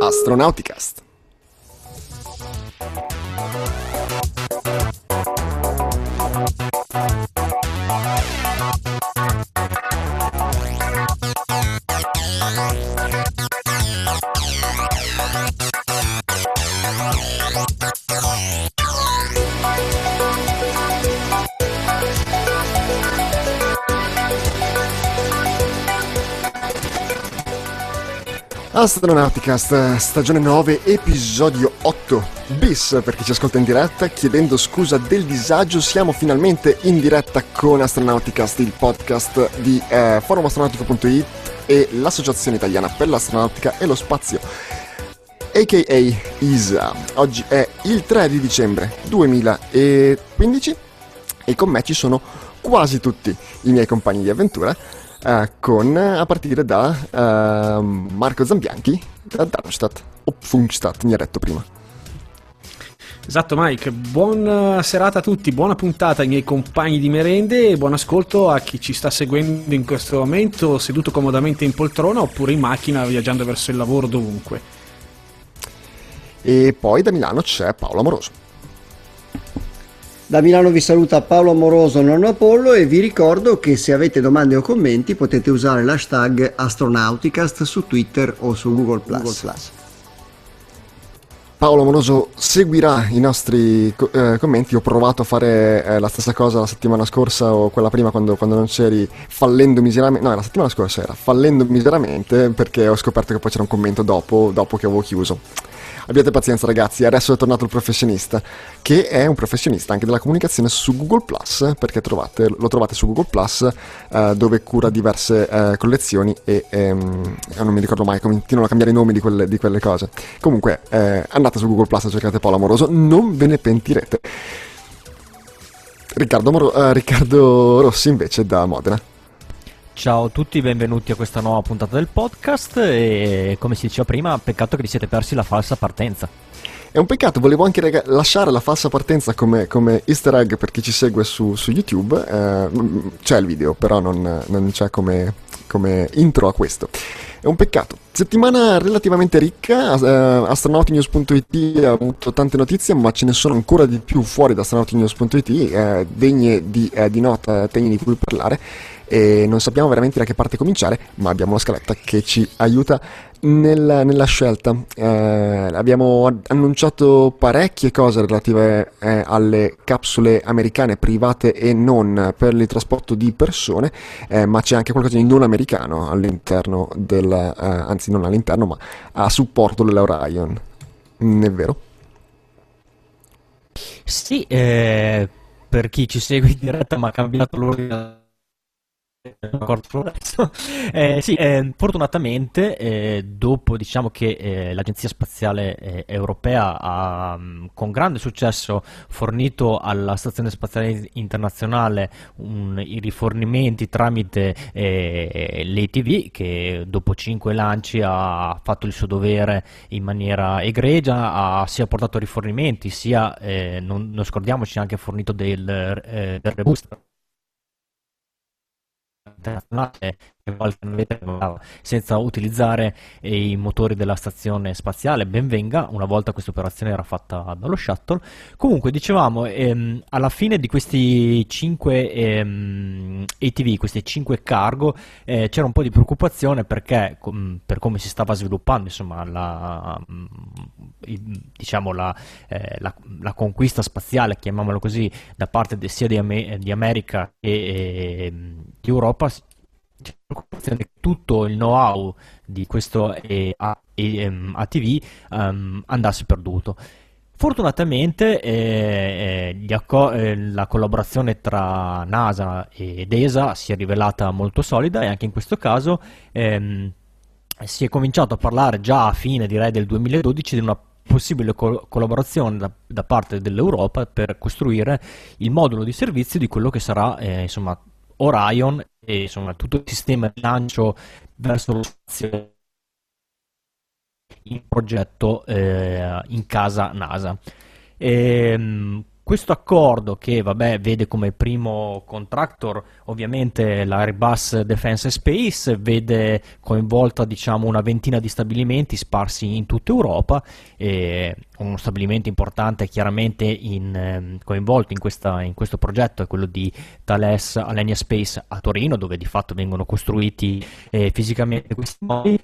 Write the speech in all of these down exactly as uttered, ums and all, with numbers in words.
Astronauticast. Astronauticast, stagione nove, episodio otto bis per chi ci ascolta in diretta. Chiedendo scusa del disagio, siamo finalmente in diretta con Astronauticast, il podcast di eh, forum astronautico punto it e l'Associazione Italiana per l'Astronautica e lo Spazio, a k a. I S A. Oggi è il tre di dicembre duemilaquindici e con me ci sono quasi tutti i miei compagni di avventura. Uh, con a partire da uh, Marco Zambianchi da Darmstadt o Funkstadt, mi ha detto prima. Esatto, Mike, buona serata a tutti, buona puntata ai miei compagni di merende e buon ascolto a chi ci sta seguendo in questo momento seduto comodamente in poltrona oppure in macchina viaggiando verso il lavoro, dovunque. E poi da Milano c'è Paolo Amoroso. Da Milano vi saluta Paolo Amoroso, nonno Apollo, e vi ricordo che se avete domande o commenti potete usare l'hashtag Astronauticast su Twitter o su Google Plus. Google Plus. Paolo Amoroso seguirà i nostri eh, commenti. Ho provato a fare eh, la stessa cosa la settimana scorsa o quella prima quando, quando non c'eri, fallendo miseramente. No, la settimana scorsa era fallendo miseramente perché ho scoperto che poi c'era un commento dopo, dopo che avevo chiuso. Abbiate pazienza ragazzi, adesso è tornato il professionista, che è un professionista anche della comunicazione su Google Plus, perché trovate, lo trovate su Google Plus, eh, dove cura diverse eh, collezioni e ehm, non mi ricordo mai, continuano a cambiare i nomi di quelle, di quelle cose. Comunque eh, andate su Google Plus, cercate Paolo Amoroso, non ve ne pentirete. Riccardo, Moro, eh, Riccardo Rossi invece da Modena. Ciao a tutti, benvenuti a questa nuova puntata del podcast e come si diceva prima, peccato che vi siete persi la falsa partenza. È un peccato, volevo anche rega- lasciare la falsa partenza come, come easter egg per chi ci segue su, su YouTube, eh, c'è il video però non, non c'è come, come intro a questo. È un peccato. Settimana relativamente ricca, eh, astronauti-news punto it ha avuto tante notizie, ma ce ne sono ancora di più fuori da astronauti-news punto it, eh, degne di, eh, di nota, degne di cui parlare, e non sappiamo veramente da che parte cominciare, ma abbiamo una scaletta che ci aiuta nel, nella scelta. Eh, abbiamo annunciato parecchie cose relative eh, alle capsule americane private e non per il trasporto di persone, eh, ma c'è anche qualcosa di non americano all'interno del, eh, anzi non all'interno ma a supporto dell'Orion. Non è vero? Sì, eh, per chi ci segue in diretta ma ha cambiato l'ordine. Eh, sì, eh, fortunatamente eh, dopo diciamo che eh, l'Agenzia Spaziale eh, Europea ha mh, con grande successo fornito alla Stazione Spaziale Internazionale un, i rifornimenti tramite eh, l'A T V, che dopo cinque lanci ha fatto il suo dovere in maniera egregia, ha sia portato rifornimenti sia, eh, non, non scordiamoci, anche fornito del, eh, del rebooster internazionale che qualche navetta senza utilizzare i motori della stazione spaziale. Ben venga, una volta questa operazione era fatta dallo shuttle. Comunque dicevamo, ehm, alla fine di questi cinque ehm, A T V, questi cinque cargo, eh, c'era un po' di preoccupazione perché com- per come si stava sviluppando insomma la, il, diciamo la, eh, la, la conquista spaziale, chiamiamolo così, da parte de, sia di, Am- di America che eh, di Europa. C'è preoccupazione che tutto il know-how di questo eh, A T V um, andasse perduto. Fortunatamente eh, gli accor- eh, la collaborazione tra NASA ed E S A si è rivelata molto solida e anche in questo caso ehm, si è cominciato a parlare già a fine, direi, del duemiladodici di una possibile col- collaborazione da, da parte dell'Europa per costruire il modulo di servizio di quello che sarà eh, insomma Orion e insomma tutto il sistema di lancio verso lo spazio in progetto eh, in casa NASA. E, questo accordo, che vabbè vede come primo contractor ovviamente l'Airbus Defence and Space, vede coinvolta diciamo una ventina di stabilimenti sparsi in tutta Europa, e uno stabilimento importante chiaramente in, ehm, coinvolto in, questa, in questo progetto è quello di Thales Alenia Space a Torino, dove di fatto vengono costruiti eh, fisicamente questi modi.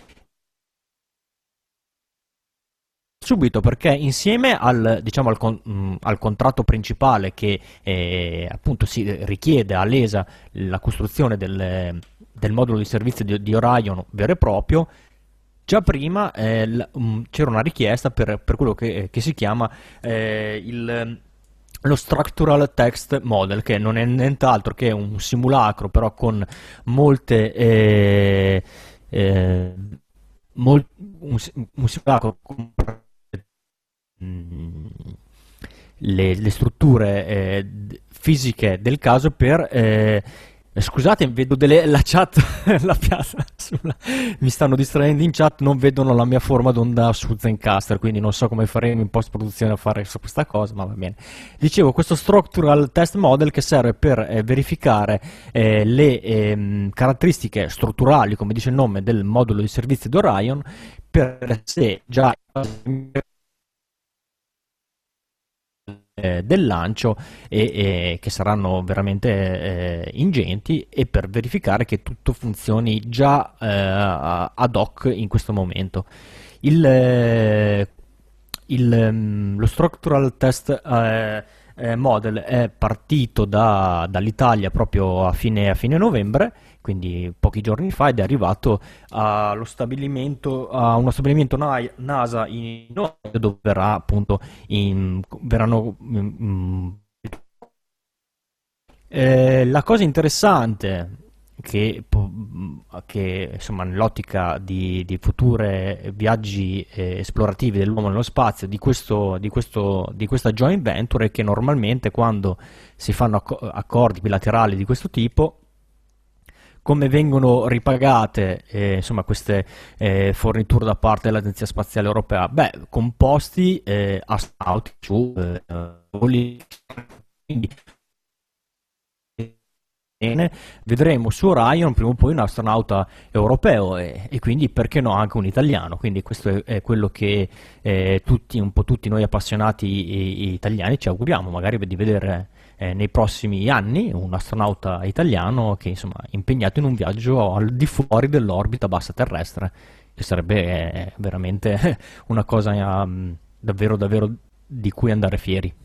Subito, perché insieme al, diciamo, al, con, mh, al contratto principale che eh, appunto si richiede all'E S A la costruzione del, del modulo di servizio di, di Orion vero e proprio, già prima eh, l, um, c'era una richiesta per, per quello che, che si chiama eh, il, lo Structural Text Model, che non è nient'altro che un simulacro però con molte eh, eh, mol, un, un simulacro con Le, le strutture eh, fisiche del caso per eh, scusate, vedo delle, la chat la piazza sulla, mi stanno distraendo in chat, non vedono la mia forma d'onda su Zencastr, quindi non so come faremo in post produzione a fare questa cosa, ma va bene. Dicevo, questo structural test model che serve per eh, verificare eh, le eh, caratteristiche strutturali, come dice il nome, del modulo di servizio di Orion, per se già Eh, del lancio e, e che saranno veramente eh, ingenti, e per verificare che tutto funzioni già eh, ad hoc in questo momento. Il, eh, il, lo Structural Test eh, eh, Model è partito da, dall'Italia proprio a fine, a fine novembre, quindi pochi giorni fa, ed è arrivato allo stabilimento, a uno stabilimento NASA in Ohio, dove verrà appunto in, verranno in, eh, la cosa interessante che, che insomma nell'ottica di, di future viaggi eh, esplorativi dell'uomo nello spazio di, questo, di, questo, di questa joint venture è che normalmente quando si fanno accordi bilaterali di questo tipo, come vengono ripagate eh, insomma queste eh, forniture da parte dell'Agenzia Spaziale Europea? Beh, composti eh, astronauti su eh, voli, quindi vedremo su Orion prima o poi un astronauta europeo, e, e quindi perché no anche un italiano. Quindi questo è, è quello che eh, tutti, un po' tutti noi appassionati i, i italiani ci auguriamo, magari di vedere eh, nei prossimi anni un astronauta italiano che insomma è impegnato in un viaggio al di fuori dell'orbita bassa terrestre, che sarebbe eh, veramente una cosa um, davvero davvero di cui andare fieri.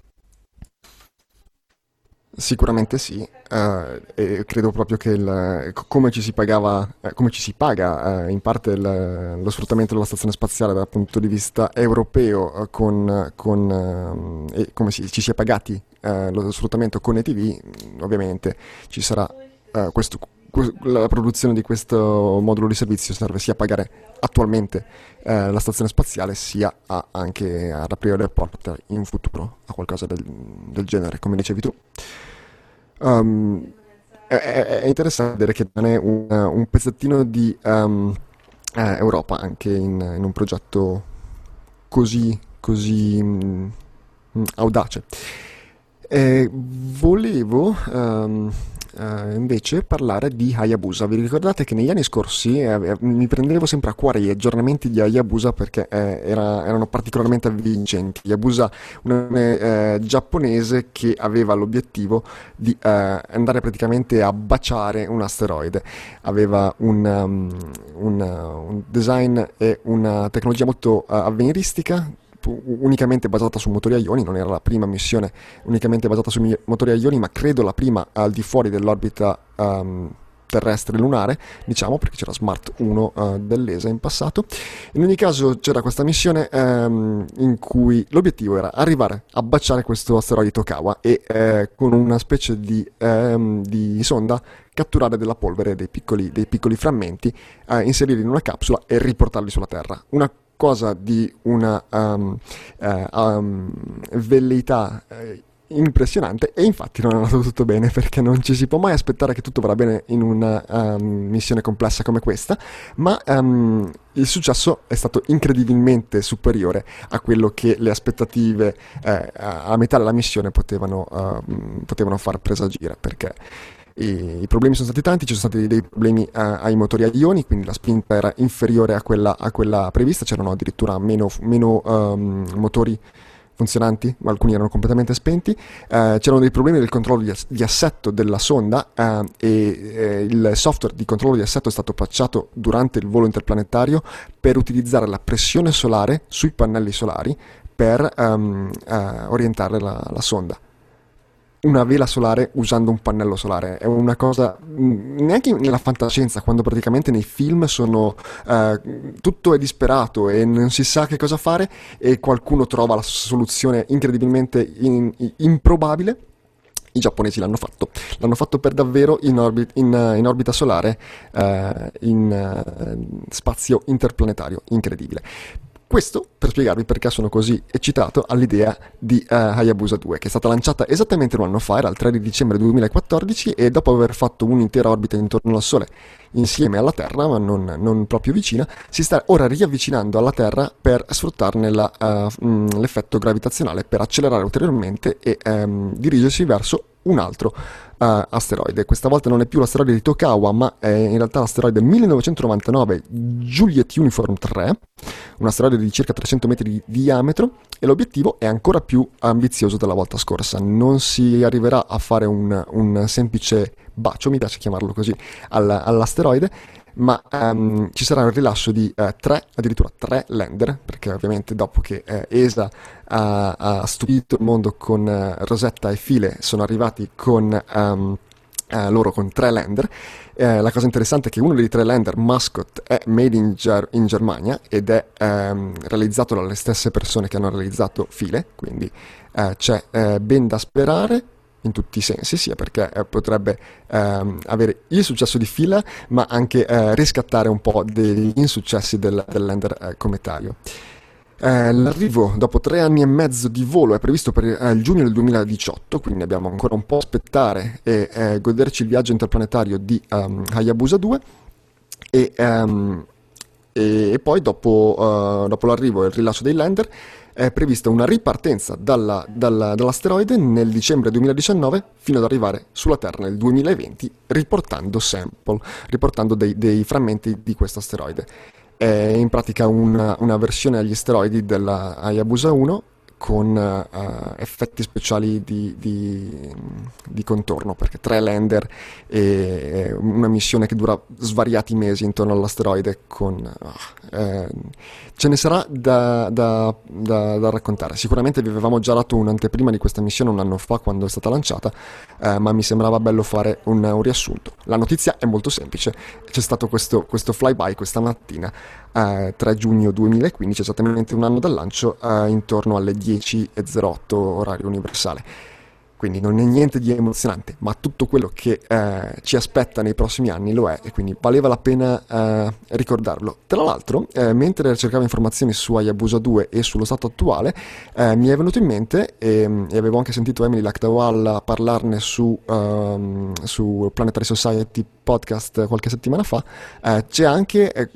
Sicuramente sì, eh, e credo proprio che il, come ci si pagava, eh, come ci si paga eh, in parte il, lo sfruttamento della stazione spaziale dal punto di vista europeo, eh, con, con eh, e come si, ci si è pagati eh, lo sfruttamento con E T V, ovviamente ci sarà eh, questo, la produzione di questo modulo di servizio serve sia a pagare attualmente eh, la stazione spaziale, sia a, anche ad aprire le porte in futuro a qualcosa del, del genere, come dicevi tu. Um, è, è interessante vedere che non è un, un pezzettino di um, eh, Europa anche in, in un progetto così, così um, audace. E volevo um, Uh, invece parlare di Hayabusa. Vi ricordate che negli anni scorsi eh, mi prendevo sempre a cuore gli aggiornamenti di Hayabusa perché eh, era, erano particolarmente avvincenti. Hayabusa, una eh, giapponese che aveva l'obiettivo di eh, andare praticamente a baciare un asteroide. Aveva un, um, un, uh, un design e una tecnologia molto uh, avveniristica, unicamente basata su motori a ioni. Non era la prima missione unicamente basata su motori a ioni, ma credo la prima al di fuori dell'orbita um, terrestre lunare, diciamo, perché c'era Smart uno uh, dell'E S A in passato. In ogni caso c'era questa missione um, in cui l'obiettivo era arrivare a baciare questo asteroide Tokawa e eh, con una specie di, um, di sonda catturare della polvere, dei piccoli, dei piccoli frammenti, uh, inserirli in una capsula e riportarli sulla Terra. Una cosa di una um, uh, um, velleità uh, impressionante, e infatti non è andato tutto bene, perché non ci si può mai aspettare che tutto vada bene in una um, missione complessa come questa, ma um, il successo è stato incredibilmente superiore a quello che le aspettative eh, a metà della missione potevano, uh, potevano far presagire, perché i, i problemi sono stati tanti. Ci sono stati dei problemi uh, ai motori a ioni, quindi la spinta era inferiore a quella, a quella prevista, c'erano addirittura meno, meno um, motori funzionanti, alcuni erano completamente spenti, eh, c'erano dei problemi del controllo di, di assetto della sonda eh, e eh, il software di controllo di assetto è stato patchato durante il volo interplanetario per utilizzare la pressione solare sui pannelli solari per um, uh, orientare la, la sonda. Una vela solare usando un pannello solare è una cosa neanche nella fantascienza, quando praticamente nei film sono uh, tutto è disperato e non si sa che cosa fare e qualcuno trova la soluzione incredibilmente in, in, improbabile. I giapponesi l'hanno fatto, l'hanno fatto per davvero in, orbit, in, in orbita solare, uh, in uh, spazio interplanetario, incredibile. Questo per spiegarvi perché sono così eccitato all'idea di uh, Hayabusa due, che è stata lanciata esattamente un anno fa, era il tre di dicembre duemilaquattordici, e dopo aver fatto un'intera orbita intorno al Sole insieme alla Terra, ma non, non proprio vicina, si sta ora riavvicinando alla Terra per sfruttarne la, uh, mh, l'effetto gravitazionale per accelerare ulteriormente e um, dirigersi verso un altro uh, asteroide. Questa volta non è più l'asteroide di Tokawa, ma è in realtà l'asteroide millenovecentonovantanove Juliet Uniform tre, un asteroide di circa trecento metri di diametro, e l'obiettivo è ancora più ambizioso della volta scorsa. Non si arriverà a fare un, un semplice bacio, mi piace chiamarlo così, all, all'asteroide, ma um, ci sarà un rilascio di uh, tre, addirittura tre lander, perché ovviamente dopo che uh, E S A ha, ha stupito il mondo con uh, Rosetta e Philae, sono arrivati con um, uh, loro con tre lander. Eh, la cosa interessante è che uno dei tre lander, Mascot, è made in, Ger- in Germania ed è um, realizzato dalle stesse persone che hanno realizzato Philae, quindi uh, c'è uh, ben da sperare in tutti i sensi, sia perché eh, potrebbe ehm, avere il successo di Philae, ma anche eh, riscattare un po' degli insuccessi del, del lander eh, cometario. Eh, l'arrivo dopo tre anni e mezzo di volo è previsto per eh, il giugno del duemiladiciotto, quindi abbiamo ancora un po' a aspettare e eh, goderci il viaggio interplanetario di um, Hayabusa due, e, um, e, e poi dopo, uh, dopo l'arrivo e il rilascio dei lander è prevista una ripartenza dalla, dalla, dall'asteroide nel dicembre duemiladiciannove fino ad arrivare sulla Terra nel duemilaventi, riportando sample, riportando dei, dei frammenti di questo asteroide. È in pratica una, una versione agli asteroidi della Hayabusa uno con uh, effetti speciali di, di, di contorno, perché tre lander e una missione che dura svariati mesi intorno all'asteroide con... Uh, eh, ce ne sarà da, da, da, da raccontare. Sicuramente vi avevamo già dato un'anteprima di questa missione un anno fa quando è stata lanciata, eh, ma mi sembrava bello fare un, un riassunto. La notizia è molto semplice: c'è stato questo, questo flyby questa mattina, eh, tre giugno duemilaquindici, esattamente un anno dal lancio, eh, intorno alle dieci e zero otto orario universale. Quindi non è niente di emozionante, ma tutto quello che eh, ci aspetta nei prossimi anni lo è, e quindi valeva la pena eh, ricordarlo. Tra l'altro, eh, mentre cercavo informazioni su Hayabusa due e sullo stato attuale, eh, mi è venuto in mente, e, e avevo anche sentito Emily Lakdawala parlarne su, um, su Planetary Society podcast qualche settimana fa, eh, c'è anche eh,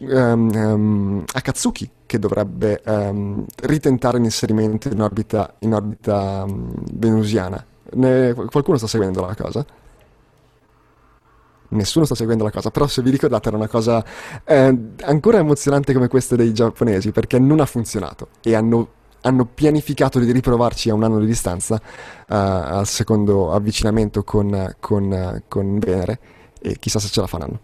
um, Akatsuki, che dovrebbe um, ritentare l'inserimento in orbita, in orbita um, venusiana. Ne, qualcuno sta seguendo la cosa? Nessuno sta seguendo la cosa, però se vi ricordate era una cosa eh, ancora emozionante come questa dei giapponesi, perché non ha funzionato e hanno, hanno pianificato di riprovarci a un anno di distanza uh, al secondo avvicinamento con, con, uh, con Venere, e chissà se ce la faranno.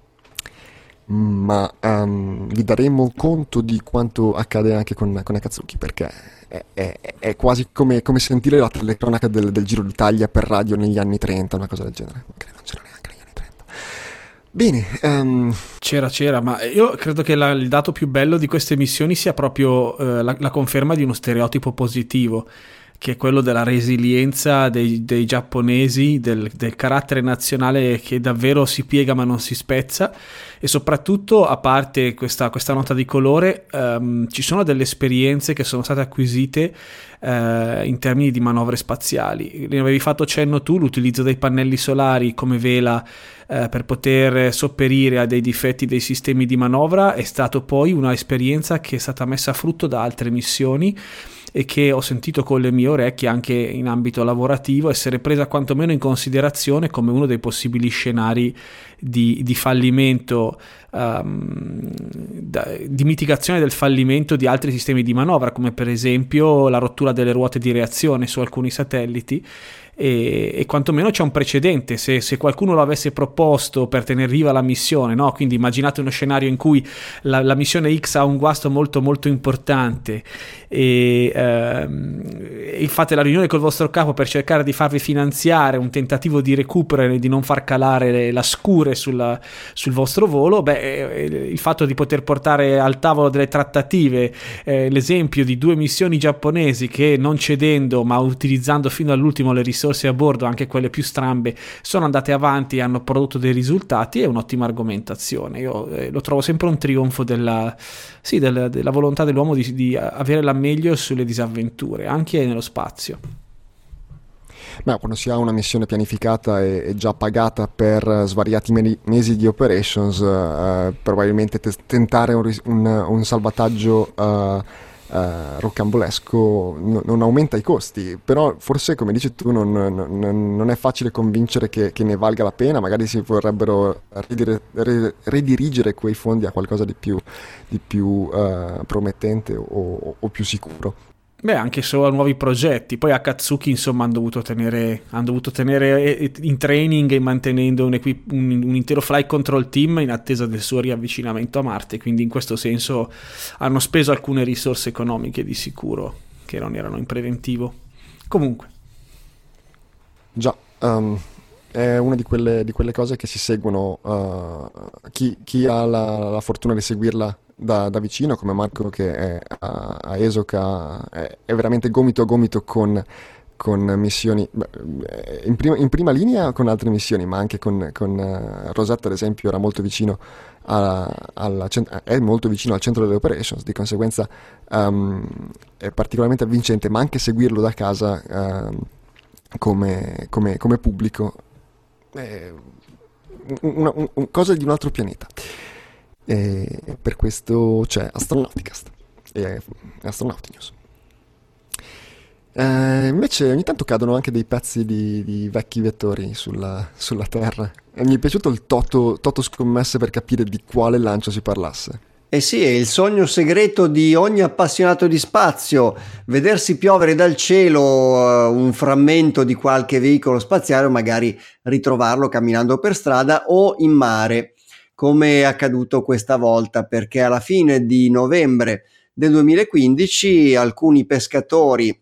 Ma um, vi daremo conto di quanto accade anche con, con Akatsuki, perché è, è, è quasi come, come sentire la telecronaca del, del Giro d'Italia per radio negli anni trenta, una cosa del genere. Magari non c'era neanche negli anni trenta. Bene, um... c'era c'era ma io credo che la, il dato più bello di queste missioni sia proprio uh, la, la conferma di uno stereotipo positivo, che è quello della resilienza dei, dei giapponesi, del, del carattere nazionale che davvero si piega ma non si spezza, e soprattutto, a parte questa, questa nota di colore, um, ci sono delle esperienze che sono state acquisite uh, in termini di manovre spaziali. Ne avevi fatto cenno tu, l'utilizzo dei pannelli solari come vela uh, per poter sopperire a dei difetti dei sistemi di manovra è stato poi una esperienza che è stata messa a frutto da altre missioni e che ho sentito con le mie orecchie anche in ambito lavorativo essere presa quantomeno in considerazione come uno dei possibili scenari di, di fallimento, um, da, di mitigazione del fallimento di altri sistemi di manovra, come per esempio la rottura delle ruote di reazione su alcuni satelliti. E, e quantomeno c'è un precedente. Se, se qualcuno lo avesse proposto per tenere viva la missione, no? Quindi immaginate uno scenario in cui la, la missione X ha un guasto molto molto importante e, ehm, e fate la riunione col vostro capo per cercare di farvi finanziare un tentativo di recupero e di non far calare la scure sulla, sul vostro volo. Beh, il fatto di poter portare al tavolo delle trattative eh, l'esempio di due missioni giapponesi che, non cedendo ma utilizzando fino all'ultimo le risorse a bordo, anche quelle più strambe, sono andate avanti e hanno prodotto dei risultati, è un'ottima argomentazione. Io eh, lo trovo sempre un trionfo della, sì, della, della volontà dell'uomo di, di avere la meglio sulle disavventure, anche nello spazio. Beh, quando si ha una missione pianificata e, e già pagata per svariati meni, mesi di operations, eh, probabilmente te, tentare un, un, un salvataggio eh, Uh, rocambolesco no, non aumenta i costi, però forse, come dici tu, non, non, non è facile convincere che, che ne valga la pena. Magari si vorrebbero ridire, ridirigere quei fondi a qualcosa di più, di più uh, promettente o, o più sicuro. Beh, anche solo a nuovi progetti. Poi Akatsuki, insomma, hanno dovuto tenere, hanno dovuto tenere in training e mantenendo un, equip- un, un intero flight control team in attesa del suo riavvicinamento a Marte, quindi in questo senso hanno speso alcune risorse economiche di sicuro che non erano in preventivo. Comunque. Già, um, è una di quelle, di quelle cose che si seguono, uh, chi, chi ha la, la fortuna di seguirla Da, da vicino, come Marco che è a, a Esoka, è, è veramente gomito a gomito con, con missioni, beh, in, prima, in prima linea con altre missioni, ma anche con, con uh, Rosetta, ad esempio, era molto vicino a, alla, è molto vicino al centro delle operations, di conseguenza um, è particolarmente avvincente, ma anche seguirlo da casa uh, come, come, come pubblico è una, un, un, cosa di un altro pianeta. E per questo c'è Astronauticast e Astronauti News. Eh, invece ogni tanto cadono anche dei pezzi di, di vecchi vettori sulla, sulla Terra, e mi è piaciuto il toto, toto scommesse per capire di quale lancio si parlasse. Eh sì, è il sogno segreto di ogni appassionato di spazio, vedersi piovere dal cielo uh, un frammento di qualche veicolo spaziale, o magari ritrovarlo camminando per strada o in mare, come è accaduto questa volta, perché alla fine di novembre del duemilaquindici alcuni pescatori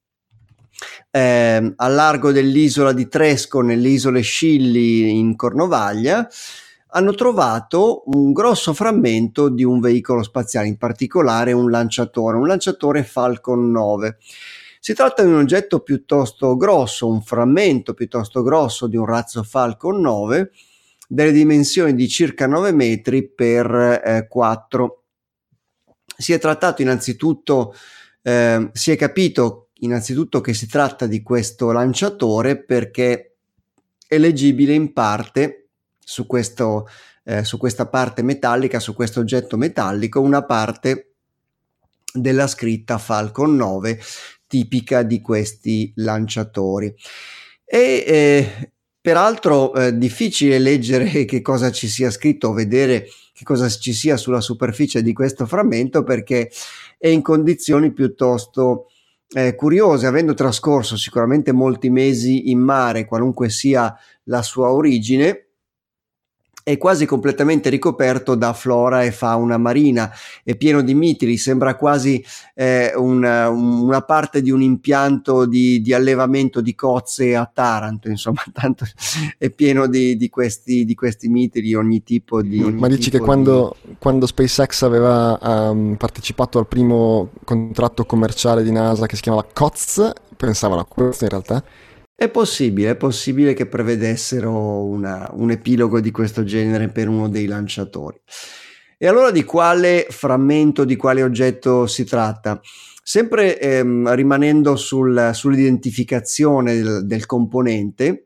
eh, al largo dell'isola di Tresco, nelle isole Scilly in Cornovaglia, hanno trovato un grosso frammento di un veicolo spaziale, in particolare un lanciatore, un lanciatore Falcon nove. Si tratta di un oggetto piuttosto grosso, un frammento piuttosto grosso di un razzo Falcon nove, delle dimensioni di circa nove metri per eh, quattro. Si è trattato innanzitutto, eh, si è capito innanzitutto che si tratta di questo lanciatore perché è leggibile in parte su, questo, eh, su questa parte metallica, su questo oggetto metallico, una parte della scritta Falcon nove tipica di questi lanciatori. E eh, peraltro è eh, difficile leggere che cosa ci sia scritto o vedere che cosa ci sia sulla superficie di questo frammento, perché è in condizioni piuttosto eh, curiose, avendo trascorso sicuramente molti mesi in mare, qualunque sia la sua origine. È quasi completamente ricoperto da flora e fauna marina, è pieno di mitili, sembra quasi eh, una, una parte di un impianto di, di allevamento di cozze a Taranto, insomma, tanto è pieno di, di, questi, di questi mitili, ogni tipo di... Ogni Ma dici che quando, di... quando SpaceX aveva um, partecipato al primo contratto commerciale di NASA che si chiamava C O T S, pensavano a questo in realtà? È possibile, è possibile che prevedessero una, un epilogo di questo genere per uno dei lanciatori. E allora di quale frammento, di quale oggetto si tratta? Sempre ehm, rimanendo sul, sull'identificazione del, del componente,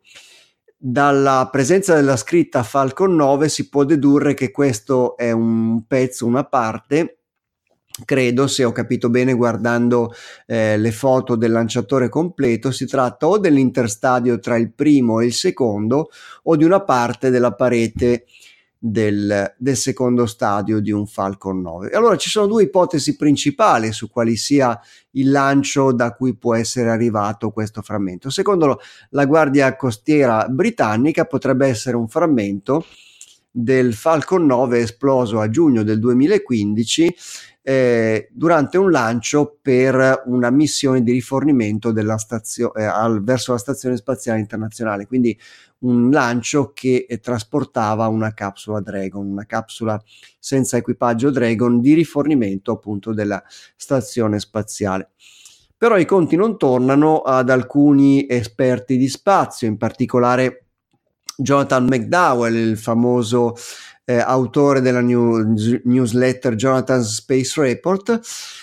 dalla presenza della scritta Falcon nove si può dedurre che questo è un pezzo, una parte, credo, se ho capito bene guardando eh, le foto del lanciatore completo, si tratta o dell'interstadio tra il primo e il secondo o di una parte della parete del, del secondo stadio di un Falcon nove. Allora ci sono due ipotesi principali su quali sia il lancio da cui può essere arrivato questo frammento. Secondo la Guardia Costiera britannica potrebbe essere un frammento del Falcon nove esploso a giugno del duemilaquindici eh, durante un lancio per una missione di rifornimento della stazio- eh, al, verso la Stazione Spaziale Internazionale, quindi un lancio che eh, trasportava una capsula Dragon, una capsula senza equipaggio Dragon di rifornimento appunto della stazione spaziale. Però i conti non tornano ad alcuni esperti di spazio, in particolare Jonathan McDowell, il famoso eh, autore della new, newsletter Jonathan's Space Report,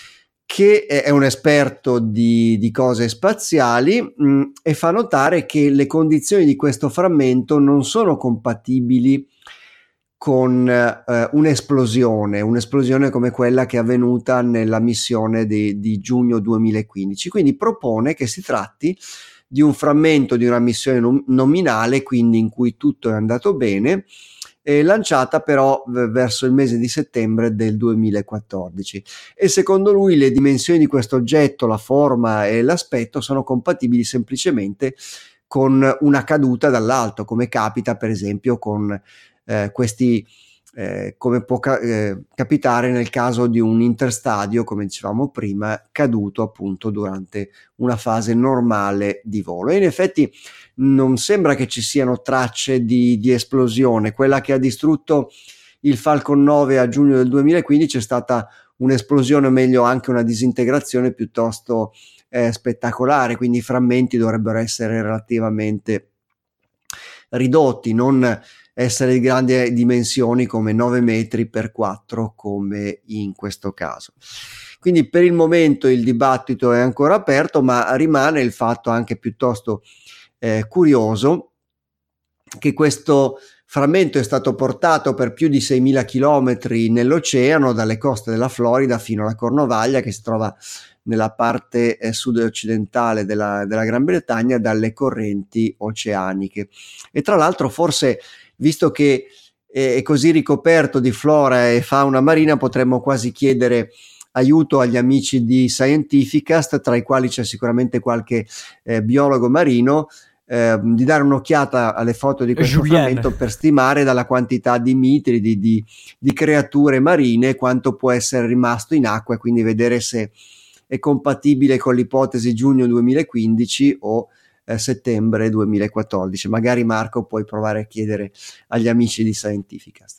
che è un esperto di, di cose spaziali mh, e fa notare che le condizioni di questo frammento non sono compatibili con eh, un'esplosione, un'esplosione come quella che è avvenuta nella missione di, di giugno duemilaquindici. Quindi propone che si tratti di un frammento di una missione nom- nominale, quindi in cui tutto è andato bene, eh, lanciata però v- verso il mese di settembre del duemilaquattordici. E secondo lui le dimensioni di questo oggetto, la forma e l'aspetto sono compatibili semplicemente con una caduta dall'alto, come capita per esempio con eh, questi Eh, come può ca- eh, capitare nel caso di un interstadio, come dicevamo prima, caduto appunto durante una fase normale di volo. E in effetti non sembra che ci siano tracce di, di esplosione. Quella che ha distrutto il Falcon nove a giugno del duemilaquindici è stata un'esplosione, o meglio anche una disintegrazione piuttosto eh, spettacolare, quindi i frammenti dovrebbero essere relativamente ridotti, non essere di grandi dimensioni come nove metri per quattro come in questo caso. Quindi per il momento il dibattito è ancora aperto, ma rimane il fatto anche piuttosto eh, curioso che questo frammento è stato portato per più di seimila chilometri nell'oceano dalle coste della Florida fino alla Cornovaglia, che si trova nella parte eh, sud-occidentale della, della Gran Bretagna, dalle correnti oceaniche. E tra l'altro forse, visto che è così ricoperto di flora e fauna marina, potremmo quasi chiedere aiuto agli amici di Scientificast, tra i quali c'è sicuramente qualche eh, biologo marino, eh, di dare un'occhiata alle foto di questo Julien. frammento per stimare dalla quantità di mitri, di, di, di creature marine, quanto può essere rimasto in acqua, e quindi vedere se è compatibile con l'ipotesi giugno duemilaquindici o Eh, settembre duemilaquattordici. Magari Marco puoi provare a chiedere agli amici di Scientificast.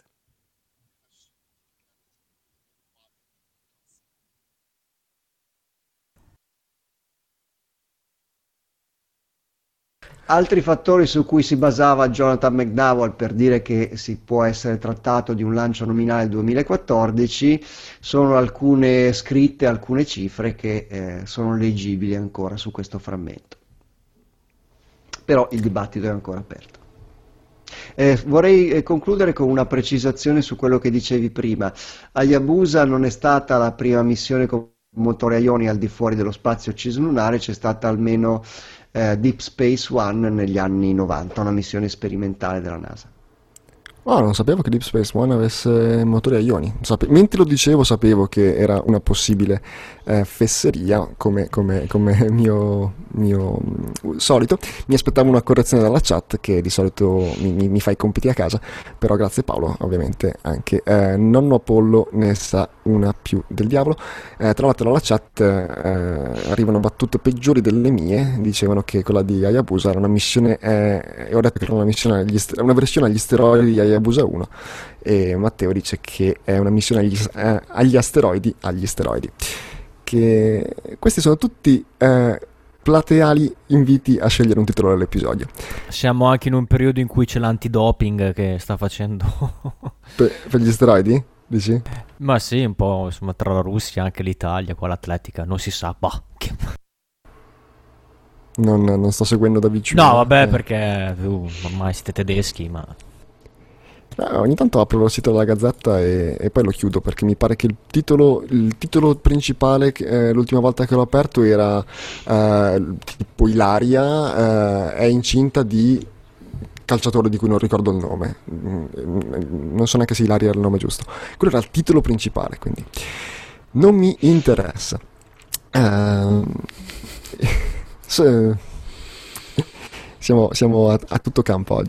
Altri fattori su cui si basava Jonathan McDowell per dire che si può essere trattato di un lancio nominale duemilaquattordici sono alcune scritte, alcune cifre che eh, sono leggibili ancora su questo frammento. Però il dibattito è ancora aperto. Eh, vorrei eh, concludere con una precisazione su quello che dicevi prima. Hayabusa non è stata la prima missione con motore a ioni al di fuori dello spazio cislunar, c'è stata almeno eh, Deep Space One negli anni novanta, una missione sperimentale della NASA. Oh, non sapevo che Deep Space One avesse motori a ioni. Sape- mentre lo dicevo sapevo che era una possibile eh, fesseria, come, come, come mio, mio mm, solito. Mi aspettavo una correzione dalla chat, che di solito mi, mi, mi fa i compiti a casa, però grazie Paolo, ovviamente anche eh, nonno Apollo ne sa una più del diavolo. Eh, tra l'altro dalla chat eh, arrivano battute peggiori delle mie, dicevano che quella di Hayabusa era una missione, eh, e ho detto che era una, missione agli st- una versione agli asteroidi di Hayabusa uno, e Matteo dice che è una missione agli, eh, agli asteroidi agli asteroidi che questi sono tutti eh, plateali inviti a scegliere un titolo dell'episodio. Siamo anche in un periodo in cui c'è l'antidoping che sta facendo per, per gli steroidi, dici? Ma sì, un po', insomma, tra la Russia e anche l'Italia, qua l'atletica, non si sa, bah. Che... Non, non sto seguendo da vicino. No, vabbè, eh. perché uh, ormai siete tedeschi, ma... Eh, ogni tanto apro il sito della Gazzetta e, e poi lo chiudo, perché mi pare che il titolo, il titolo principale, eh, l'ultima volta che l'ho aperto, era eh, tipo Ilaria eh, è incinta di calciatore di cui non ricordo il nome. Non so neanche se Ilaria era il nome giusto. Quello era il titolo principale, quindi non mi interessa. Uh, se, siamo, siamo a, a tutto campo oggi.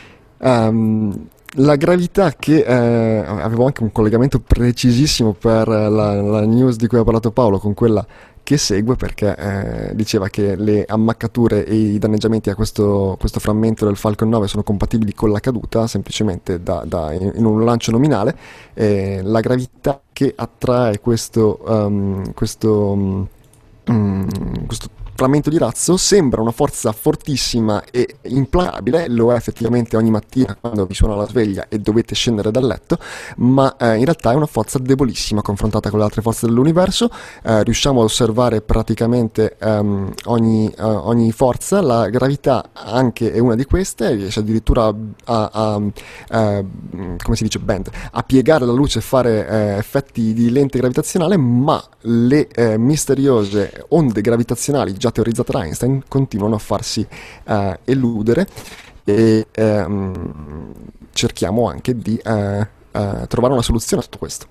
Um, la gravità che eh, avevo anche un collegamento precisissimo per la, la news di cui ha parlato Paolo con quella che segue, perché eh, diceva che le ammaccature e i danneggiamenti a questo, questo frammento del Falcon nove sono compatibili con la caduta semplicemente da, da, in, in un lancio nominale. Eh, la gravità che attrae questo, um, questo, um, questo frammento di razzo sembra una forza fortissima e implacabile, lo è effettivamente ogni mattina quando vi suona la sveglia e dovete scendere dal letto, ma eh, in realtà è una forza debolissima confrontata con le altre forze dell'universo. Eh, riusciamo a osservare praticamente um, ogni, uh, ogni forza. La gravità anche è una di queste, riesce addirittura a, a, a, a come si dice, bend, a piegare la luce e fare eh, effetti di lente gravitazionale, ma le eh, misteriose onde gravitazionali già teorizzate da Einstein continuano a farsi uh, eludere e um, cerchiamo anche di uh, uh, trovare una soluzione a tutto questo.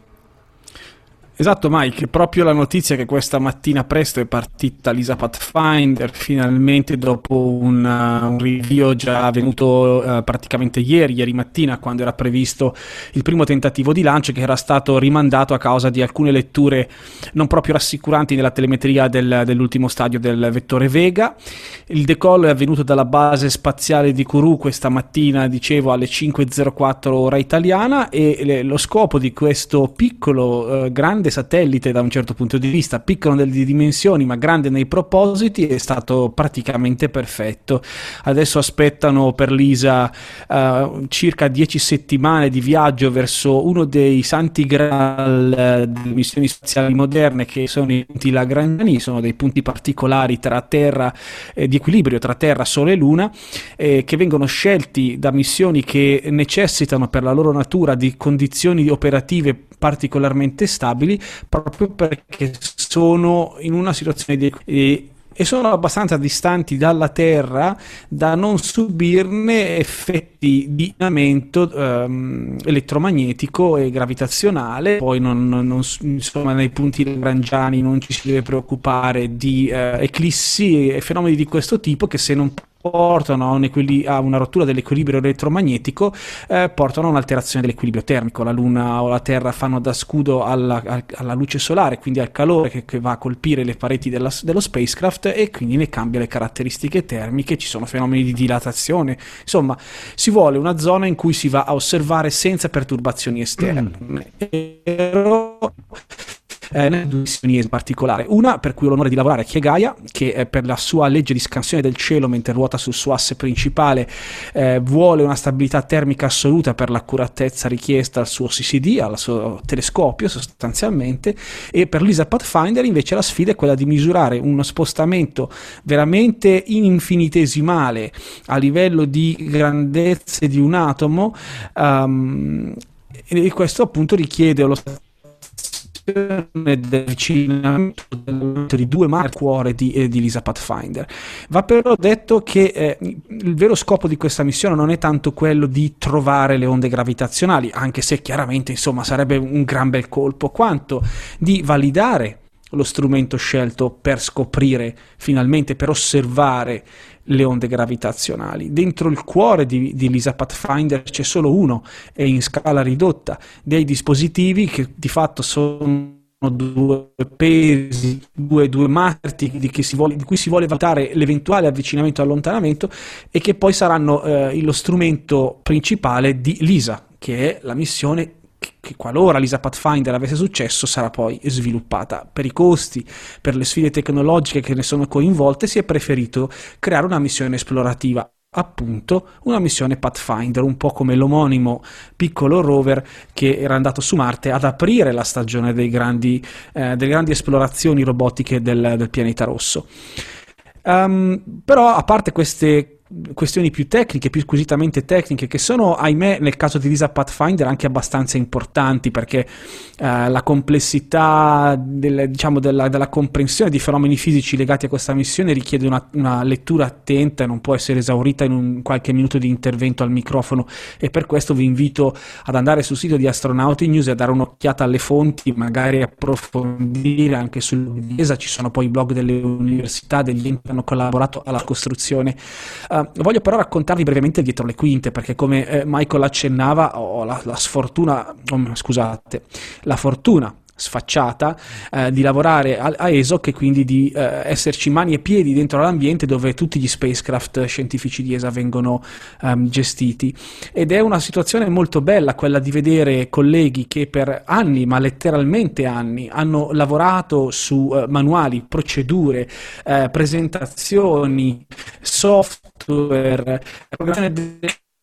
Esatto, Mike, proprio la notizia che questa mattina presto è partita l'E S A Pathfinder, finalmente dopo un, uh, un rinvio già avvenuto uh, praticamente ieri, ieri mattina, quando era previsto il primo tentativo di lancio, che era stato rimandato a causa di alcune letture non proprio rassicuranti nella telemetria del, dell'ultimo stadio del vettore Vega. Il decollo è avvenuto dalla base spaziale di Kourou questa mattina, dicevo, alle cinque e zero quattro ora italiana, e le, lo scopo di questo piccolo, uh, grande satellite, da un certo punto di vista piccolo nelle dimensioni ma grande nei propositi, è stato praticamente perfetto. Adesso aspettano per l'E S A uh, circa dieci settimane di viaggio verso uno dei santi graal uh, delle missioni spaziali moderne, che sono i punti Lagrangiani, sono dei punti particolari tra Terra, eh, di equilibrio tra Terra, Sole e Luna, eh, che vengono scelti da missioni che necessitano per la loro natura di condizioni operative particolarmente stabili, proprio perché sono in una situazione di e, e sono abbastanza distanti dalla Terra da non subirne effetti di inquinamento ehm, elettromagnetico e gravitazionale. Poi non, non, non, insomma, nei punti lagrangiani non ci si deve preoccupare di eh, eclissi e fenomeni di questo tipo, che se non portano a, un equil- a una rottura dell'equilibrio elettromagnetico, eh, portano a un'alterazione dell'equilibrio termico. La Luna o la Terra fanno da scudo alla, alla luce solare, quindi al calore che, che va a colpire le pareti della, dello spacecraft, e quindi ne cambia le caratteristiche termiche. Ci sono fenomeni di dilatazione, insomma si vuole una zona in cui si va a osservare senza perturbazioni esterne. Mm. Ero Eh, nelle due missioni in particolare, una per cui ho l'onore di lavorare, che è Gaia, che eh, per la sua legge di scansione del cielo mentre ruota sul suo asse principale eh, vuole una stabilità termica assoluta per l'accuratezza richiesta al suo C C D, al suo telescopio sostanzialmente. E per l'E S A Pathfinder invece la sfida è quella di misurare uno spostamento veramente infinitesimale a livello di grandezze di un atomo, um, e questo appunto richiede lo del avvicinamento di due mani al cuore di, eh, di l'E S A Pathfinder. Va però detto che eh, il vero scopo di questa missione non è tanto quello di trovare le onde gravitazionali, anche se chiaramente insomma sarebbe un gran bel colpo, quanto di validare lo strumento scelto per scoprire finalmente, per osservare le onde gravitazionali. Dentro il cuore di, di l'E S A Pathfinder c'è solo uno, e in scala ridotta, dei dispositivi che di fatto sono due pesi, due, due marti di, che si vuole, di cui si vuole valutare l'eventuale avvicinamento e allontanamento, e che poi saranno eh, lo strumento principale di l'E S A, che è la missione che qualora l'E S A Pathfinder avesse successo sarà poi sviluppata. Per i costi, per le sfide tecnologiche che ne sono coinvolte, si è preferito creare una missione esplorativa, appunto una missione Pathfinder, un po' come l'omonimo piccolo rover che era andato su Marte ad aprire la stagione dei grandi, eh, delle grandi esplorazioni robotiche del, del pianeta rosso. Um, però a parte queste questioni più tecniche, più squisitamente tecniche, che sono, ahimè, nel caso di Lisa Pathfinder anche abbastanza importanti, perché eh, la complessità del, diciamo, della, della comprensione di fenomeni fisici legati a questa missione richiede una, una lettura attenta e non può essere esaurita in un qualche minuto di intervento al microfono, e per questo vi invito ad andare sul sito di Astronauti News e a dare un'occhiata alle fonti, magari approfondire anche sul blog di E S A. Ci sono poi i blog delle università, degli enti che hanno collaborato alla costruzione. Uh, voglio però raccontarvi brevemente dietro le quinte, perché come eh, Michael accennava, ho la, la sfortuna, oh, scusate, la fortuna sfacciata eh, di lavorare a, a E S O C, e quindi di eh, esserci mani e piedi dentro l'ambiente dove tutti gli spacecraft scientifici di E S A vengono um, gestiti, ed è una situazione molto bella quella di vedere colleghi che per anni, ma letteralmente anni, hanno lavorato su uh, manuali, procedure, uh, presentazioni, software, programmazione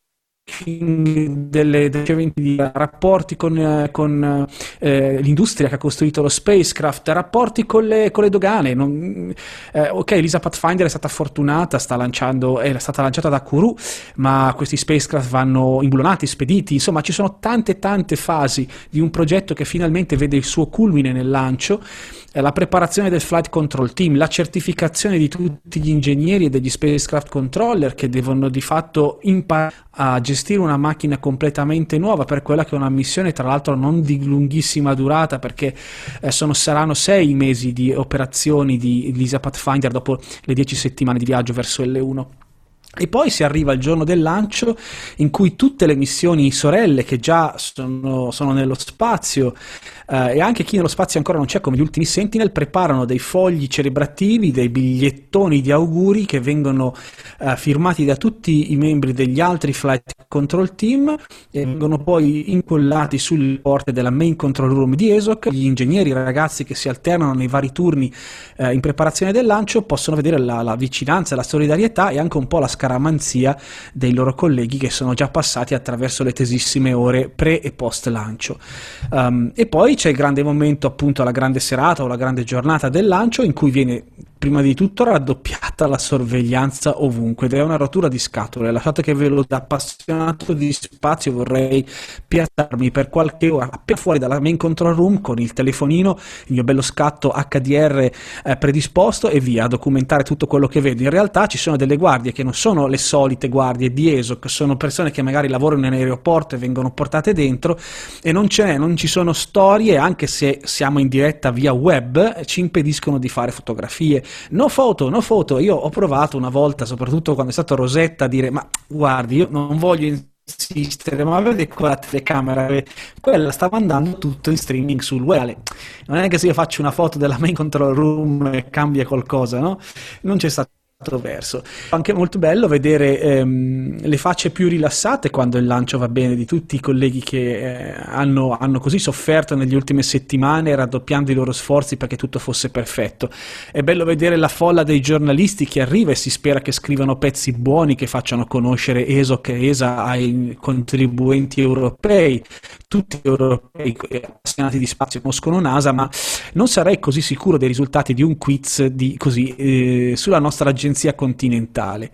delle, degli eventi, di rapporti con, con eh, l'industria che ha costruito lo spacecraft, rapporti con le, con le dogane. Non, eh, ok, l'E S A Pathfinder è stata fortunata, sta lanciando, è stata lanciata da Kourou, ma questi spacecraft vanno imbulonati, spediti, insomma ci sono tante tante fasi di un progetto che finalmente vede il suo culmine nel lancio. La preparazione del flight control team, la certificazione di tutti gli ingegneri e degli spacecraft controller che devono di fatto imparare a gestire una macchina completamente nuova per quella che è una missione, tra l'altro non di lunghissima durata, perché eh, sono, saranno sei mesi di operazioni di l'E S A Pathfinder dopo le dieci settimane di viaggio verso L uno. E poi si arriva al giorno del lancio, in cui tutte le missioni sorelle che già sono, sono nello spazio, eh, e anche chi nello spazio ancora non c'è, come gli ultimi Sentinel, preparano dei fogli celebrativi, dei bigliettoni di auguri che vengono eh, firmati da tutti i membri degli altri flight control team e vengono poi incollati sulle porte della main control room di E S O C. Gli ingegneri, i ragazzi che si alternano nei vari turni eh, in preparazione del lancio, possono vedere la, la vicinanza, la solidarietà e anche un po' la scaramanzia dei loro colleghi che sono già passati attraverso le tesissime ore pre e post lancio. Um, e poi c'è il grande momento, appunto, la grande serata o la grande giornata del lancio, in cui viene prima di tutto raddoppiata la sorveglianza ovunque, ed è una rottura di scatole. Lasciate che ve lo, da appassionato di spazio, vorrei piazzarmi per qualche ora appena fuori dalla main control room con il telefonino, il mio bello scatto H D R eh, predisposto, e via a documentare tutto quello che vedo. In realtà ci sono delle guardie che non sono le solite guardie di E S O C, sono persone che magari lavorano in aeroporto e vengono portate dentro, e non ce n'è, non ci sono storie, anche se siamo in diretta via web, ci impediscono di fare fotografie. No foto, no foto. Io ho provato una volta, soprattutto quando è stato Rosetta, a dire: ma guardi, io non voglio insistere, ma vede qua la telecamera, quella stava andando tutto in streaming sul web. Non è che se io faccio una foto della main control room e cambia qualcosa, no? Non c'è stato verso. Anche molto bello vedere ehm, le facce più rilassate quando il lancio va bene, di tutti i colleghi che eh, hanno, hanno così sofferto nelle ultime settimane, raddoppiando i loro sforzi perché tutto fosse perfetto. È bello vedere la folla dei giornalisti che arriva, e si spera che scrivano pezzi buoni che facciano conoscere E S O C e E S A ai contribuenti europei. Tutti gli europei appassionati di spazio conoscono NASA, ma non sarei così sicuro dei risultati di un quiz di, così, eh, sulla nostra agenzia continentale.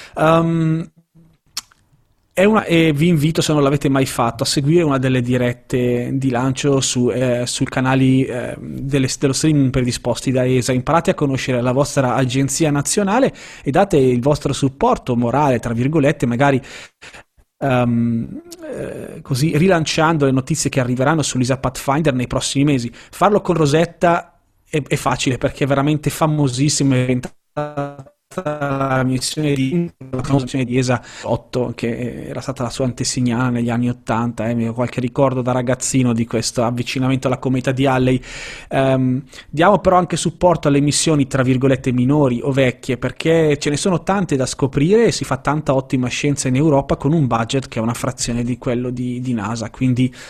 Um, è una, e vi invito, se non l'avete mai fatto, a seguire una delle dirette di lancio su, eh, sui canali eh, delle, dello streaming predisposti da E S A. Imparate a conoscere la vostra agenzia nazionale e date il vostro supporto morale, tra virgolette, magari Um, eh, così rilanciando le notizie che arriveranno sull'E S A Pathfinder nei prossimi mesi. Farlo con Rosetta è, è facile, perché è veramente famosissimo, è diventata la missione di, la missione di E S A otto, che era stata la sua antesignana negli anni ottanta. Eh, ho qualche ricordo da ragazzino di questo avvicinamento alla cometa di Halley. Um, diamo però anche supporto alle missioni tra virgolette minori o vecchie, perché ce ne sono tante da scoprire e si fa tanta ottima scienza in Europa con un budget che è una frazione di quello di, di NASA. Quindi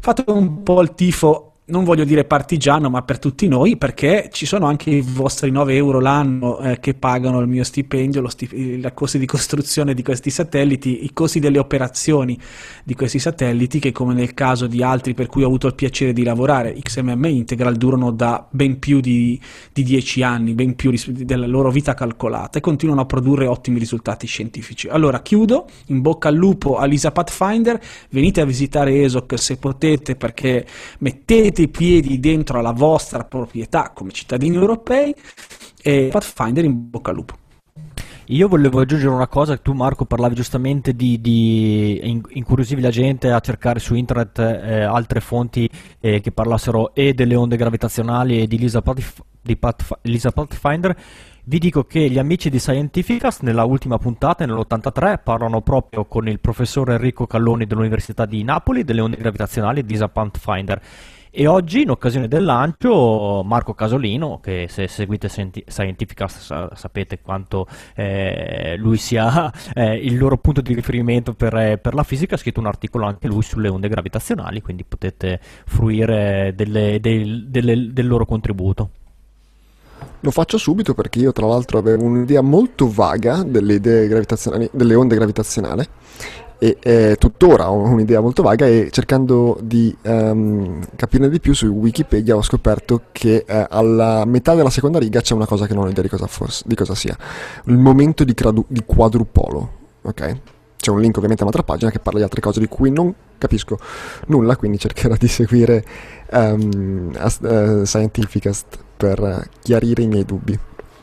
fate un po' il tifo, non voglio dire partigiano, ma per tutti noi, perché ci sono anche i vostri nove euro l'anno eh, che pagano il mio stipendio, lo stip- i costi di costruzione di questi satelliti, i costi delle operazioni di questi satelliti, che come nel caso di altri per cui ho avuto il piacere di lavorare, X M M Integral, durano da ben più di, di dieci anni, ben più ris- della loro vita calcolata, e continuano a produrre ottimi risultati scientifici. Allora chiudo, in bocca al lupo a Lisa Pathfinder, venite a visitare E S O C se potete, perché mettete i piedi dentro alla vostra proprietà come cittadini europei, e Pathfinder in bocca al lupo. Io volevo aggiungere una cosa: tu Marco parlavi giustamente di, di incuriosivi la gente a cercare su internet eh, altre fonti eh, che parlassero e delle onde gravitazionali e di Lisa, Pathf- di Pathf- Lisa Pathfinder. Vi dico che gli amici di Scientificast nella ultima puntata, nell'ottantatré, parlano proprio con il professor Enrico Calloni dell'Università di Napoli delle onde gravitazionali di Lisa Pathfinder. E oggi, in occasione del lancio, Marco Casolino, che se seguite Scientificast sa- sapete quanto eh, lui sia eh, il loro punto di riferimento per, eh, per la fisica, ha scritto un articolo anche lui sulle onde gravitazionali, quindi potete fruire delle, del, delle, del loro contributo. Lo faccio subito perché io tra l'altro avevo un'idea molto vaga delle idee gravitazionali, delle onde gravitazionali, e eh, tuttora ho un'idea molto vaga, e cercando di um, capirne di più su Wikipedia ho scoperto che eh, alla metà della seconda riga c'è una cosa che non ho idea di cosa, fosse, di cosa sia: il momento di, cradu- di quadrupolo, ok? C'è un link ovviamente a un'altra pagina che parla di altre cose di cui non capisco nulla, quindi cercherò di seguire um, uh, Scientificast per chiarire i miei dubbi.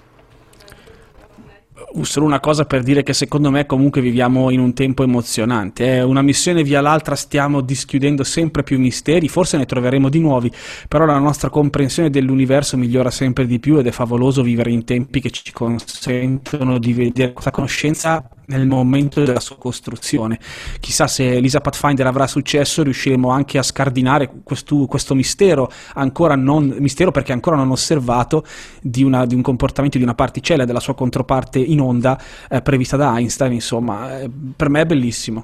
Solo una cosa per dire che secondo me comunque viviamo in un tempo emozionante, è eh? una missione via l'altra, stiamo dischiudendo sempre più misteri, forse ne troveremo di nuovi, però la nostra comprensione dell'universo migliora sempre di più, ed è favoloso vivere in tempi che ci consentono di vedere questa conoscenza nel momento della sua costruzione. Chissà se Lisa Pathfinder avrà successo, riusciremo anche a scardinare questo, questo mistero, ancora non mistero perché ancora non osservato, di, una, di un comportamento di una particella e della sua controparte in onda eh, prevista da Einstein. Insomma, eh, per me è bellissimo.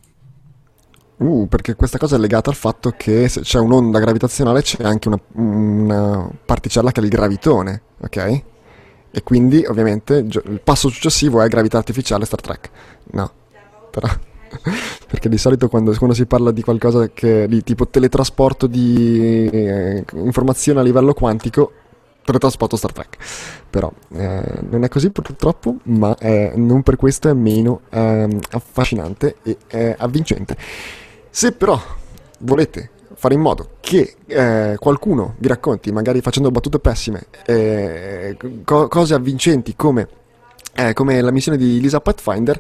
Uh, perché questa cosa è legata al fatto che se c'è un'onda gravitazionale c'è anche una, una particella che è il gravitone, ok? E quindi ovviamente il passo successivo è gravità artificiale Star Trek. No, però perché di solito quando, quando si parla di qualcosa che di tipo teletrasporto di eh, informazione a livello quantico, teletrasporto Star Trek. Però eh, non è così purtroppo, ma eh, non per questo è meno eh, affascinante e eh, avvincente. Se però volete fare in modo che eh, qualcuno vi racconti, magari facendo battute pessime, eh, co- cose avvincenti come, eh, come la missione di Lisa Pathfinder,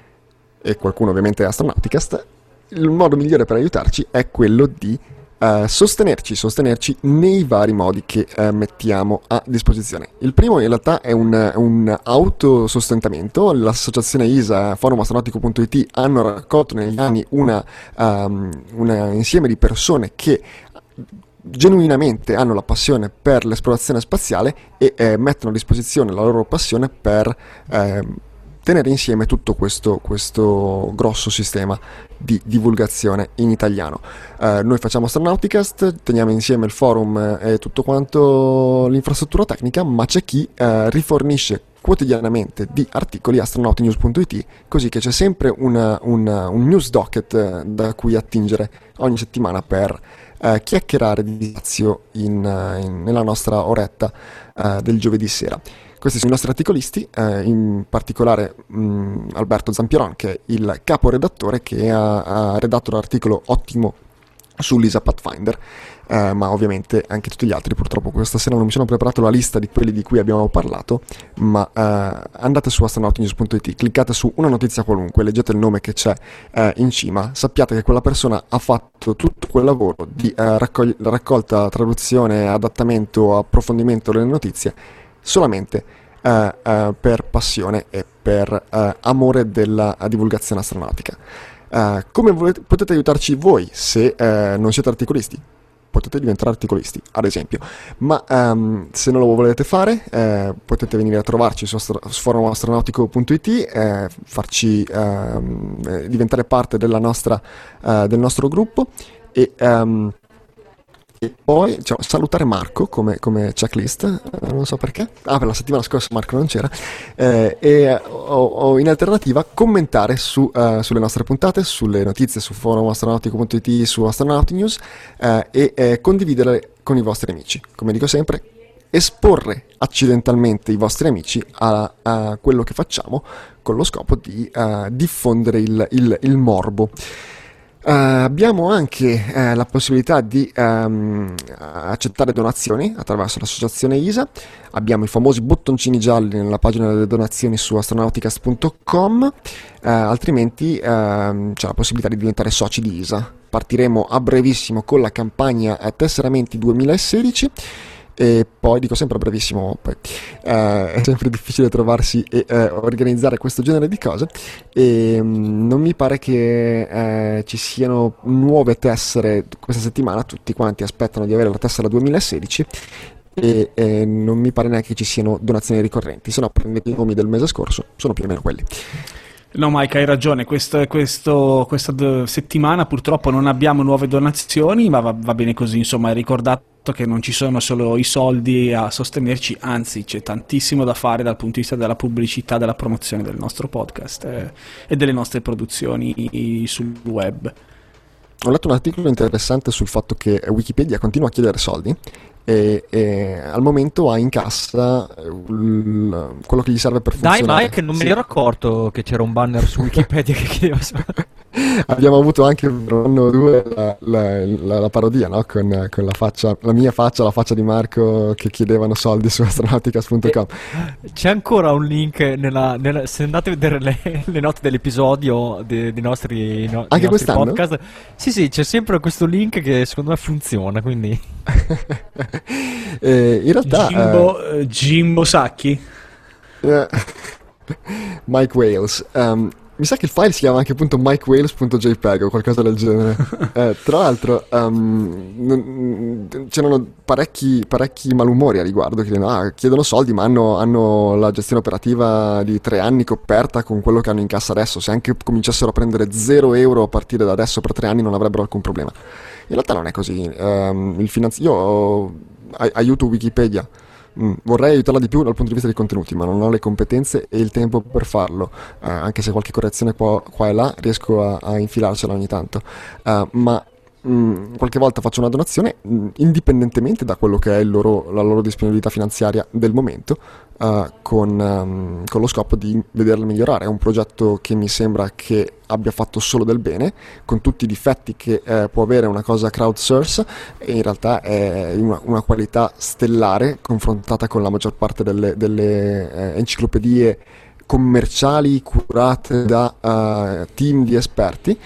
e qualcuno ovviamente è Astronauticast, il modo migliore per aiutarci è quello di eh, sostenerci, sostenerci nei vari modi che eh, mettiamo a disposizione. Il primo in realtà è un, un autosostentamento. L'associazione I S A, forum astronautico punto it, hanno raccolto negli anni una, um, una insieme di persone che genuinamente hanno la passione per l'esplorazione spaziale e eh, mettono a disposizione la loro passione per eh, tenere insieme tutto questo, questo grosso sistema di divulgazione in italiano. Eh, noi facciamo Astronauticast, teniamo insieme il forum e tutto quanto l'infrastruttura tecnica, ma c'è chi eh, rifornisce quotidianamente di articoli a astronautinews punto it, così che c'è sempre una, una, un news docket da cui attingere ogni settimana per eh, chiacchierare di spazio in, in, nella nostra oretta eh, del giovedì sera. Questi sono i nostri articolisti, eh, in particolare mh, Alberto Zampieron, che è il caporedattore, che ha, ha redatto l'articolo ottimo su Lisa Pathfinder, eh, ma ovviamente anche tutti gli altri. Purtroppo questa sera non mi sono preparato la lista di quelli di cui abbiamo parlato, ma eh, andate su astronautinews punto it, cliccate su una notizia qualunque, leggete il nome che c'è eh, in cima, sappiate che quella persona ha fatto tutto quel lavoro di eh, raccogli- raccolta, traduzione, adattamento, approfondimento delle notizie solamente uh, uh, per passione e per uh, amore della divulgazione astronautica. Uh, come volete, potete aiutarci voi se uh, non siete articolisti? Potete diventare articolisti, ad esempio, ma um, se non lo volete fare uh, potete venire a trovarci su, astro- su forum astronautico punto it, uh, farci uh, diventare parte della nostra, uh, del nostro gruppo, e um, E poi diciamo, salutare Marco come, come checklist, eh, non so perché, ah per la settimana scorsa Marco non c'era, eh, e o, o in alternativa commentare su, uh, sulle nostre puntate, sulle notizie su forum astronautico punto it, su Astronauti News, eh, e eh, condividere con i vostri amici. Come dico sempre, esporre accidentalmente i vostri amici a, a quello che facciamo con lo scopo di uh, diffondere il, il, il morbo. Uh, abbiamo anche uh, la possibilità di um, accettare donazioni attraverso l'associazione I S A. Abbiamo i famosi bottoncini gialli nella pagina delle donazioni su astronauticast punto com, uh, altrimenti uh, c'è la possibilità di diventare soci di I S A. Partiremo a brevissimo con la campagna Tesseramenti duemilasedici. E poi dico sempre brevissimo, poi eh, è sempre difficile trovarsi e eh, organizzare questo genere di cose, e mh, non mi pare che eh, ci siano nuove tessere questa settimana. Tutti quanti aspettano di avere la tessera duemilasedici e eh, non mi pare neanche che ci siano donazioni ricorrenti, se no prendete i nomi del mese scorso, sono più o meno quelli. No Mike, hai ragione, questo, questo, questa d- settimana purtroppo non abbiamo nuove donazioni, ma va, va bene così, insomma, hai ricordato che non ci sono solo i soldi a sostenerci, anzi c'è tantissimo da fare dal punto di vista della pubblicità, della promozione del nostro podcast eh, e delle nostre produzioni sul web. Ho letto un articolo interessante sul fatto che Wikipedia continua a chiedere soldi e, e al momento ha in cassa il, quello che gli serve per funzionare. Dai Mike, non sì. me ne ero accorto che c'era un banner su Wikipedia che chiedeva soldi. Abbiamo avuto anche per un anno o due la, la, la, la parodia, no? con, con la faccia, la mia faccia, la faccia di Marco che chiedevano soldi su astronauticast punto com. C'è ancora un link nella, nella, se andate a vedere le, le note dell'episodio dei, dei nostri, no, anche dei nostri quest'anno? podcast. Sì, sì, c'è sempre questo link che secondo me funziona, quindi eh, in realtà Jimbo, eh, Jimbo Sacchi eh, Mike Wales, um, mi sa che il file si chiama anche appunto mike wales punto j p e g o qualcosa del genere. eh, tra l'altro um, n- c'erano parecchi, parecchi malumori a riguardo, che ah, chiedono soldi ma hanno, hanno la gestione operativa di tre anni coperta con quello che hanno in cassa adesso. Se anche cominciassero a prendere zero euro a partire da adesso per tre anni non avrebbero alcun problema. In realtà non è così. um, il finanzi- io ai- aiuto Wikipedia. Mm, vorrei aiutarla di più dal punto di vista dei contenuti, ma non ho le competenze e il tempo per farlo, uh, anche se qualche correzione qua, qua e là riesco a, a infilarcela ogni tanto, uh, ma mm, qualche volta faccio una donazione mm, indipendentemente da quello che è il loro, la loro disponibilità finanziaria del momento, uh, con, um, con lo scopo di vederla migliorare. È un progetto che mi sembra che abbia fatto solo del bene, con tutti i difetti che eh, può avere una cosa crowdsource, e in realtà è una, una qualità stellare confrontata con la maggior parte delle, delle eh, enciclopedie commerciali curate da uh, team di esperti,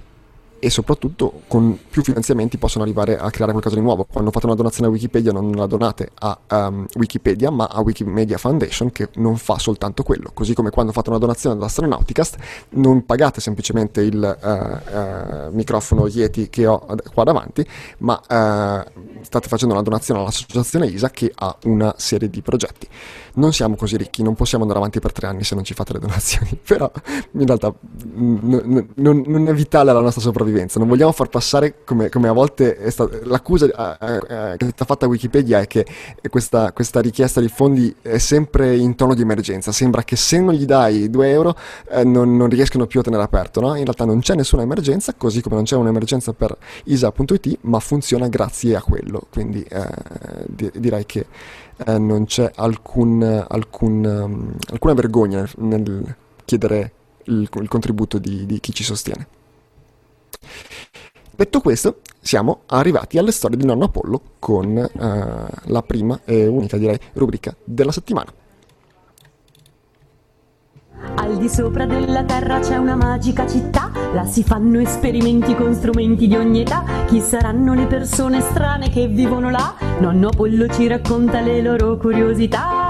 e soprattutto con più finanziamenti possono arrivare a creare qualcosa di nuovo. Quando fate una donazione a Wikipedia non la donate a um, Wikipedia ma a Wikimedia Foundation, che non fa soltanto quello. Così come quando fate una donazione all'Astronauticast non pagate semplicemente il uh, uh, microfono Yeti che ho qua davanti, ma uh, state facendo una donazione all'associazione I S A, che ha una serie di progetti. Non siamo così ricchi, non possiamo andare avanti per tre anni se non ci fate le donazioni, però in realtà n- n- non, non è vitale la nostra sopravvivenza. Non vogliamo far passare, come, come a volte è stata, l'accusa eh, eh, che è stata fatta a Wikipedia è che questa, questa richiesta di fondi è sempre in tono di emergenza. Sembra che se non gli dai due euro eh, non, non riescono più a tenere aperto, no? In realtà non c'è nessuna emergenza, così come non c'è un'emergenza per I S A punto it, ma funziona grazie a quello. Quindi eh, di- direi che eh, non c'è alcun, alcun, um, alcuna vergogna nel, nel chiedere il, il contributo di, di chi ci sostiene. Detto questo, siamo arrivati alle storie di nonno Apollo con uh, la prima e unica, direi, rubrica della settimana. Al di sopra della terra c'è una magica città, là si fanno esperimenti con strumenti di ogni età. Chi saranno le persone strane che vivono là? Nonno Apollo ci racconta le loro curiosità.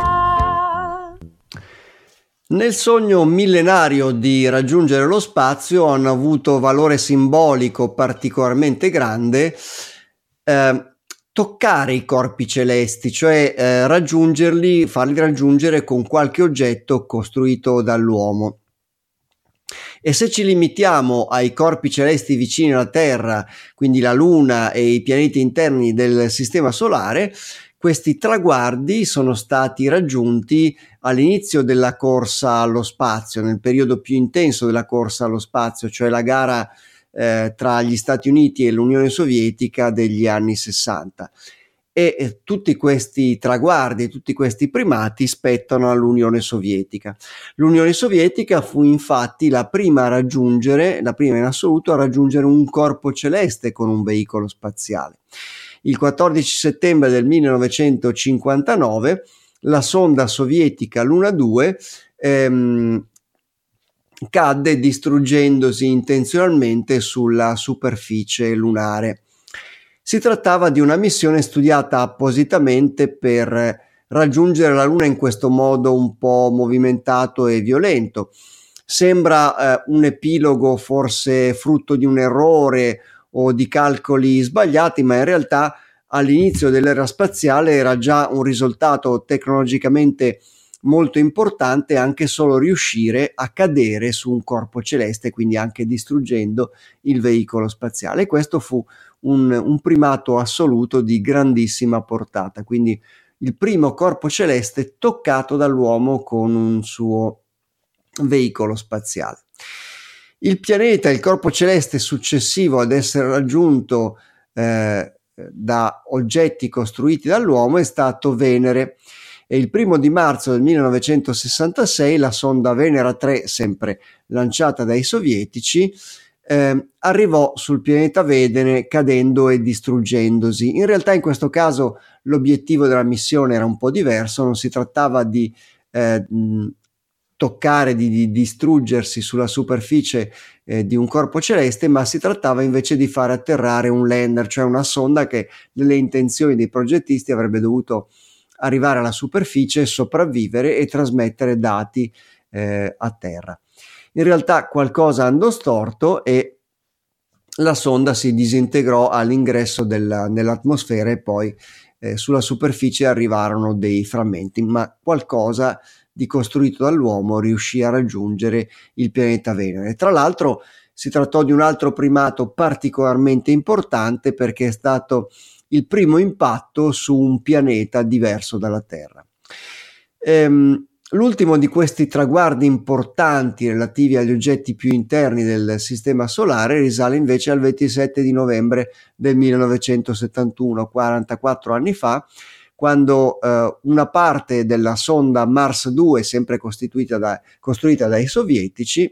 Nel sogno millenario di raggiungere lo spazio hanno avuto valore simbolico particolarmente grande eh, toccare i corpi celesti, cioè eh, raggiungerli, farli raggiungere con qualche oggetto costruito dall'uomo. E se ci limitiamo ai corpi celesti vicini alla Terra, quindi la Luna e i pianeti interni del Sistema Solare, questi traguardi sono stati raggiunti all'inizio della corsa allo spazio, nel periodo più intenso della corsa allo spazio, cioè la gara eh, tra gli Stati Uniti e l'Unione Sovietica degli anni sessanta. E eh, tutti questi traguardi, tutti questi primati spettano all'Unione Sovietica. L'Unione Sovietica fu infatti la prima a raggiungere, la prima in assoluto a raggiungere un corpo celeste con un veicolo spaziale. Il quattordici settembre del millenovecentocinquantanove la sonda sovietica Luna due ehm, cadde distruggendosi intenzionalmente sulla superficie lunare. Si trattava di una missione studiata appositamente per raggiungere la Luna in questo modo un po' movimentato e violento. Sembra eh, un epilogo forse frutto di un errore o di calcoli sbagliati, ma in realtà all'inizio dell'era spaziale era già un risultato tecnologicamente molto importante anche solo riuscire a cadere su un corpo celeste, quindi anche distruggendo il veicolo spaziale. E questo fu un, un primato assoluto di grandissima portata, quindi il primo corpo celeste toccato dall'uomo con un suo veicolo spaziale. Il pianeta, il corpo celeste successivo ad essere raggiunto eh, da oggetti costruiti dall'uomo è stato Venere. E il primo di marzo del millenovecentosessantasei la sonda Venera tre, sempre lanciata dai sovietici, eh, arrivò sul pianeta Venere cadendo e distruggendosi. In realtà in questo caso l'obiettivo della missione era un po' diverso, non si trattava di eh, mh, toccare, di, di distruggersi sulla superficie eh, di un corpo celeste, ma si trattava invece di fare atterrare un lander, cioè una sonda che nelle intenzioni dei progettisti avrebbe dovuto arrivare alla superficie, sopravvivere e trasmettere dati eh, a terra. In realtà qualcosa andò storto e la sonda si disintegrò all'ingresso della, nell'atmosfera e poi eh, sulla superficie arrivarono dei frammenti, ma qualcosa di costruito dall'uomo riuscì a raggiungere il pianeta Venere. Tra l'altro si trattò di un altro primato particolarmente importante perché è stato il primo impatto su un pianeta diverso dalla Terra. Ehm, l'ultimo di questi traguardi importanti relativi agli oggetti più interni del Sistema Solare risale invece al ventisette di novembre del millenovecentosettantuno, quarantaquattro anni fa, quando eh, una parte della sonda Mars due, sempre costituita da, costruita dai sovietici,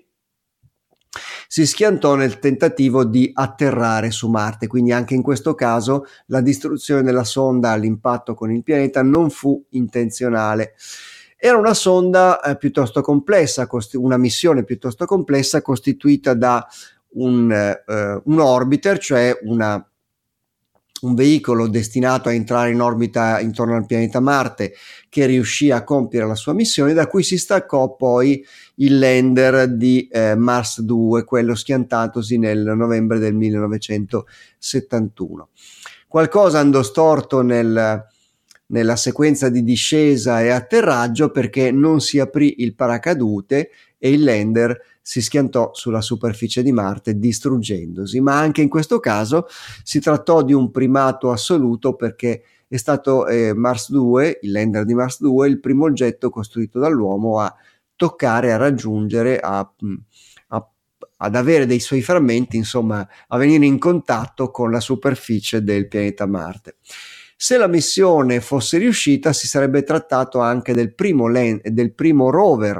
si schiantò nel tentativo di atterrare su Marte. Quindi anche in questo caso la distruzione della sonda all'impatto con il pianeta non fu intenzionale. Era una sonda eh, piuttosto complessa, costi- una missione piuttosto complessa costituita da un, eh, un orbiter, cioè una un veicolo destinato a entrare in orbita intorno al pianeta Marte che riuscì a compiere la sua missione, da cui si staccò poi il lander di eh, Mars due, quello schiantatosi nel novembre del millenovecentosettantuno. Qualcosa andò storto nel, nella sequenza di discesa e atterraggio perché non si aprì il paracadute e il lander si schiantò sulla superficie di Marte distruggendosi, ma anche in questo caso si trattò di un primato assoluto perché è stato eh, Mars due, il lander di Mars due, il primo oggetto costruito dall'uomo a toccare, a raggiungere, a, a, ad avere dei suoi frammenti, insomma a venire in contatto con la superficie del pianeta Marte. Se la missione fosse riuscita si sarebbe trattato anche del primo, land, del primo rover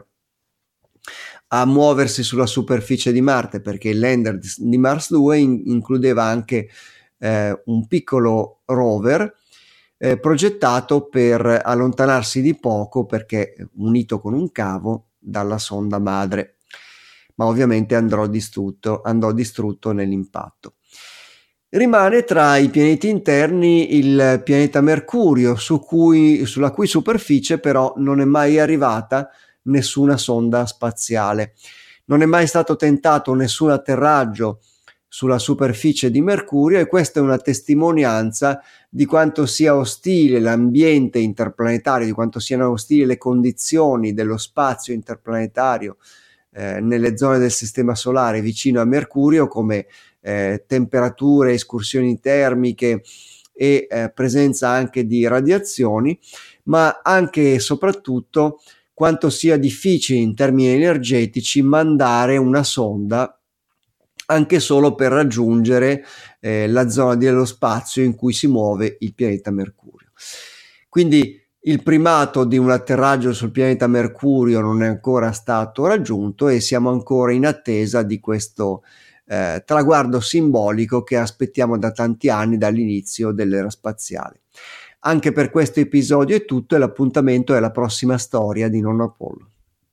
a muoversi sulla superficie di Marte, perché il lander di Mars due in, includeva anche eh, un piccolo rover eh, progettato per allontanarsi di poco perché unito con un cavo dalla sonda madre, ma ovviamente andrò distrutto, andò distrutto nell'impatto. Rimane tra i pianeti interni il pianeta Mercurio, su cui, sulla cui superficie però non è mai arrivata nessuna sonda spaziale. Non è mai stato tentato nessun atterraggio sulla superficie di Mercurio e questa è una testimonianza di quanto sia ostile l'ambiente interplanetario, di quanto siano ostili le condizioni dello spazio interplanetario eh, nelle zone del sistema solare vicino a Mercurio, come eh, temperature, escursioni termiche e eh, presenza anche di radiazioni, ma anche e soprattutto quanto sia difficile in termini energetici mandare una sonda anche solo per raggiungere eh, la zona dello spazio in cui si muove il pianeta Mercurio. Quindi il primato di un atterraggio sul pianeta Mercurio non è ancora stato raggiunto e siamo ancora in attesa di questo eh, traguardo simbolico che aspettiamo da tanti anni, dall'inizio dell'era spaziale. Anche per questo episodio è tutto, e l'appuntamento è la prossima storia di Nonno Apollo.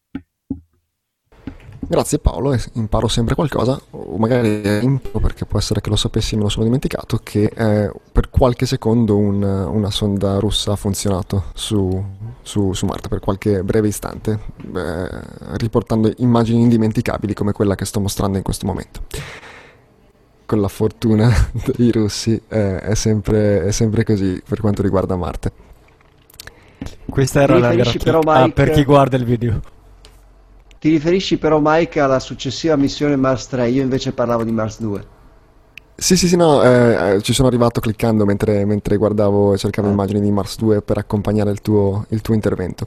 Grazie Paolo, imparo sempre qualcosa, o magari imparo perché può essere che lo sapessi e me lo sono dimenticato, che eh, per qualche secondo un, una sonda russa ha funzionato su, su, su Marte, per qualche breve istante, eh, riportando immagini indimenticabili come quella che sto mostrando in questo momento. Con la fortuna dei russi eh, è, sempre, è sempre così per quanto riguarda Marte. Questa era la vera però, Mike... ah, per chi guarda il video. Ti riferisci però, Mike, alla successiva missione Mars tre? Io invece parlavo di Mars due. Sì, sì, sì, no, eh, ci sono arrivato cliccando mentre, mentre guardavo e cercavo ah. immagini di Mars due per accompagnare il tuo, il tuo intervento.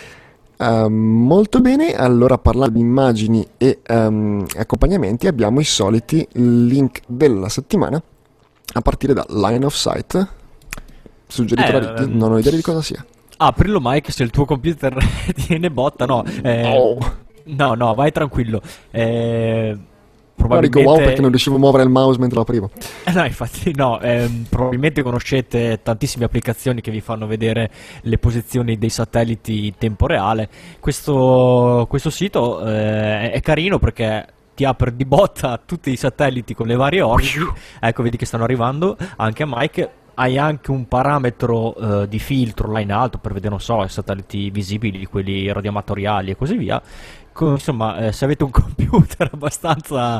Uh, molto bene, allora parlando di immagini e um, accompagnamenti abbiamo i soliti link della settimana a partire da Line of Sight, suggerito eh, da Ricky, non ho idea di cosa sia. Aprilo Mike, se il tuo computer tiene botta, no. Eh, oh. No, no, vai tranquillo. Eh, probabilmente... Dico wow perché non riuscivo a muovere il mouse mentre lo aprivo. No, infatti no, ehm, probabilmente conoscete tantissime applicazioni che vi fanno vedere le posizioni dei satelliti in tempo reale. Questo, questo sito eh, è carino perché ti apre di botta tutti i satelliti con le varie orbite. Ecco, vedi che stanno arrivando anche a Mike. Hai anche un parametro uh, di filtro là in alto per vedere, non so, i satelliti visibili, quelli radioamatoriali e così via. Co- insomma, eh, se avete un computer abbastanza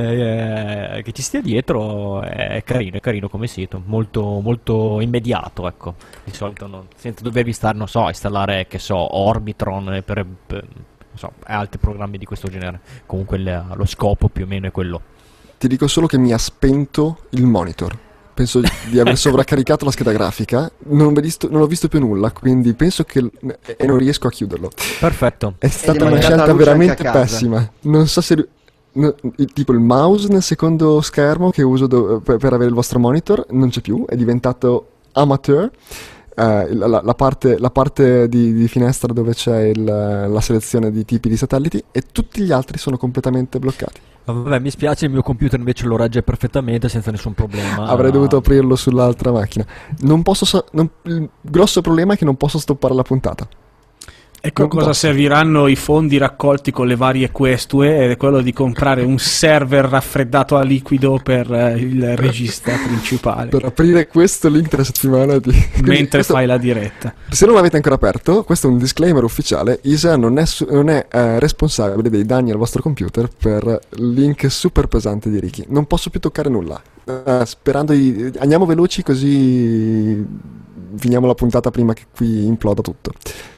eh, che ci stia dietro, è carino, è carino come sito, molto, molto immediato, ecco. Di solito non, senza dovervi stare, non so, a installare, che so, Orbitron per, per non so, altri programmi di questo genere. Comunque il, lo scopo più o meno è quello. Ti dico solo che mi ha spento il monitor. Penso di aver sovraccaricato la scheda grafica, non, visto, non ho visto più nulla, quindi penso che... e non riesco a chiuderlo. Perfetto. È stata una scelta veramente pessima. Non so se... No, tipo il mouse nel secondo schermo che uso do, per, per avere il vostro monitor non c'è più, è diventato amateur. Uh, la, la parte, la parte di, di finestra dove c'è il, la selezione di tipi di satelliti, e tutti gli altri sono completamente bloccati. Vabbè, mi spiace, il mio computer invece lo regge perfettamente senza nessun problema. Avrei dovuto aprirlo sull'altra macchina. Non posso so- non, il grosso problema è che non posso stoppare la puntata. Ecco non cosa posso. Serviranno i fondi raccolti con le varie questue, ed è quello di comprare un server raffreddato a liquido per eh, il regista principale. Per aprire questo link della settimana di... mentre questo... fai la diretta. Se non l'avete ancora aperto, questo è un disclaimer ufficiale: I S A non è, su- non è eh, responsabile dei danni al vostro computer per link super pesante di Ricky. Non posso più toccare nulla. Uh, sperando di... andiamo veloci così finiamo la puntata prima che qui imploda tutto.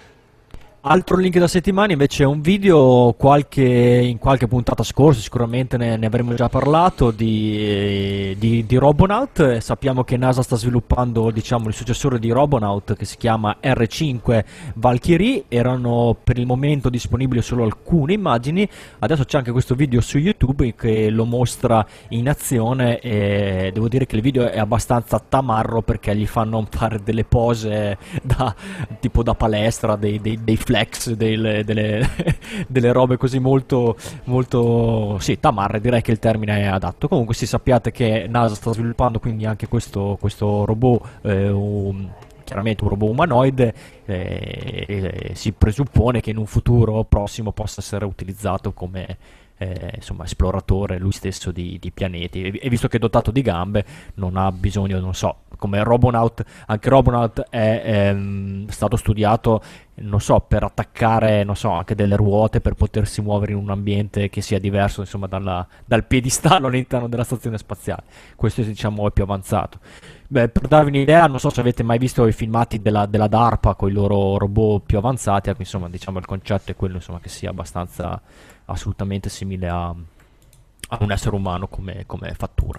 Altro link da settimana invece è un video qualche, in qualche puntata scorsa, sicuramente ne, ne avremo già parlato, di, di, di Robonaut. Sappiamo che NASA sta sviluppando, diciamo, il successore di Robonaut, che si chiama R cinque Valkyrie. Erano per il momento disponibili solo alcune immagini, adesso c'è anche questo video su YouTube che lo mostra in azione, e devo dire che il video è abbastanza tamarro perché gli fanno fare delle pose da, tipo da palestra, dei, dei, dei flex, delle, delle, delle robe così molto, molto, sì, tamarre, direi che il termine è adatto. Comunque sì, sappiate che NASA sta sviluppando quindi anche questo, questo robot, eh, un, chiaramente un robot umanoide, eh, e si presuppone che in un futuro prossimo possa essere utilizzato come Eh, insomma, esploratore lui stesso di, di pianeti, e, e visto che è dotato di gambe non ha bisogno, non so, come Robonaut. Anche Robonaut è ehm, stato studiato non so, per attaccare, non so, anche delle ruote per potersi muovere in un ambiente che sia diverso, insomma, dalla, dal piedistallo all'interno della stazione spaziale. Questo, diciamo, è più avanzato. Beh, per darvi un'idea, non so se avete mai visto i filmati della, della DARPA con i loro robot più avanzati, insomma, diciamo, il concetto è quello, insomma, che sia abbastanza, assolutamente simile a, a un essere umano come, come fattura.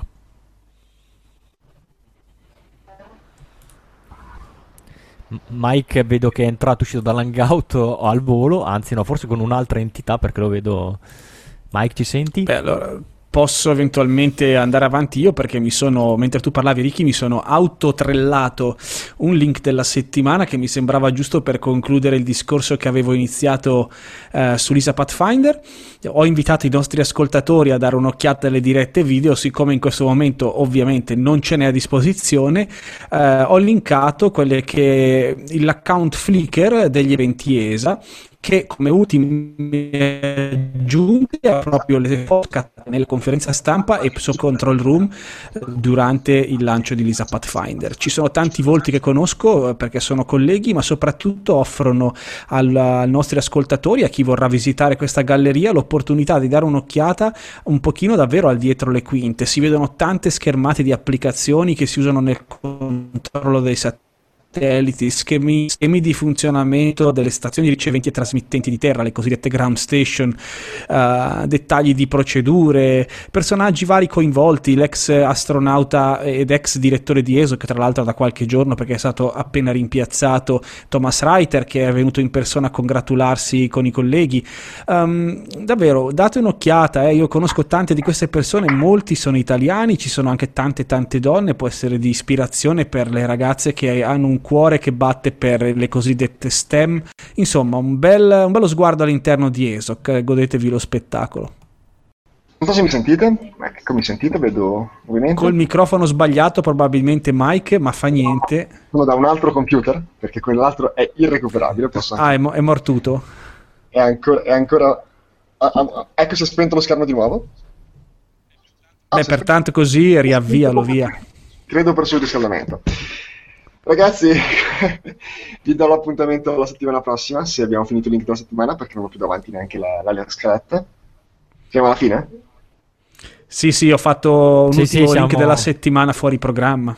Mike vedo che è entrato, uscito dall'hangout al volo, anzi no, forse con un'altra entità, perché lo vedo. Mike, ci senti? Beh, allora posso eventualmente andare avanti io, perché mi sono, mentre tu parlavi Ricky, mi sono autotrellato un link della settimana che mi sembrava giusto per concludere il discorso che avevo iniziato eh, sull'E S A Pathfinder. Ho invitato i nostri ascoltatori a dare un'occhiata alle dirette video, siccome in questo momento ovviamente non ce n'è a disposizione. eh, ho linkato quelle che l'account Flickr degli eventi E S A, che come ultime aggiunte ha proprio le foto scattate nella conferenza stampa e su Control Room durante il lancio di l'E S A Pathfinder. Ci sono tanti volti che conosco perché sono colleghi, ma soprattutto offrono al, ai nostri ascoltatori, a chi vorrà visitare questa galleria, l'opportunità di dare un'occhiata un pochino davvero al dietro le quinte. Si vedono tante schermate di applicazioni che si usano nel controllo dei satelliti, schemi, schemi di funzionamento delle stazioni riceventi e trasmittenti di terra, le cosiddette ground station, uh, dettagli di procedure, personaggi vari coinvolti, l'ex astronauta ed ex direttore di E S O, che tra l'altro da qualche giorno, perché è stato appena rimpiazzato, Thomas Reiter, che è venuto in persona a congratularsi con i colleghi. Um, davvero date un'occhiata, eh. Io conosco tante di queste persone, molti sono italiani, ci sono anche tante tante donne, può essere di ispirazione per le ragazze che hanno un cuore che batte per le cosiddette STEM. Insomma, un, bel, un bello sguardo all'interno di E S O C. Godetevi lo spettacolo. Non so se mi sentite, ecco, mi sentite, vedo ovviamente. Col microfono sbagliato probabilmente Mike, ma fa niente. Sono da un altro computer, perché quell'altro è irrecuperabile. Posso anche... Ah, è, mo- è mortuto. È ancora... È ancora... Ah, ah, ecco, si è spento lo schermo di nuovo. Ah, Beh, pertanto così riavvialo via. Credo per surriscaldamento. Ragazzi, vi do l'appuntamento la settimana prossima, se abbiamo finito il link della settimana, perché non ho più davanti neanche la, la scaletta. Siamo alla fine? Sì, sì, ho fatto un sì, ultimo sì, link siamo... della settimana fuori programma.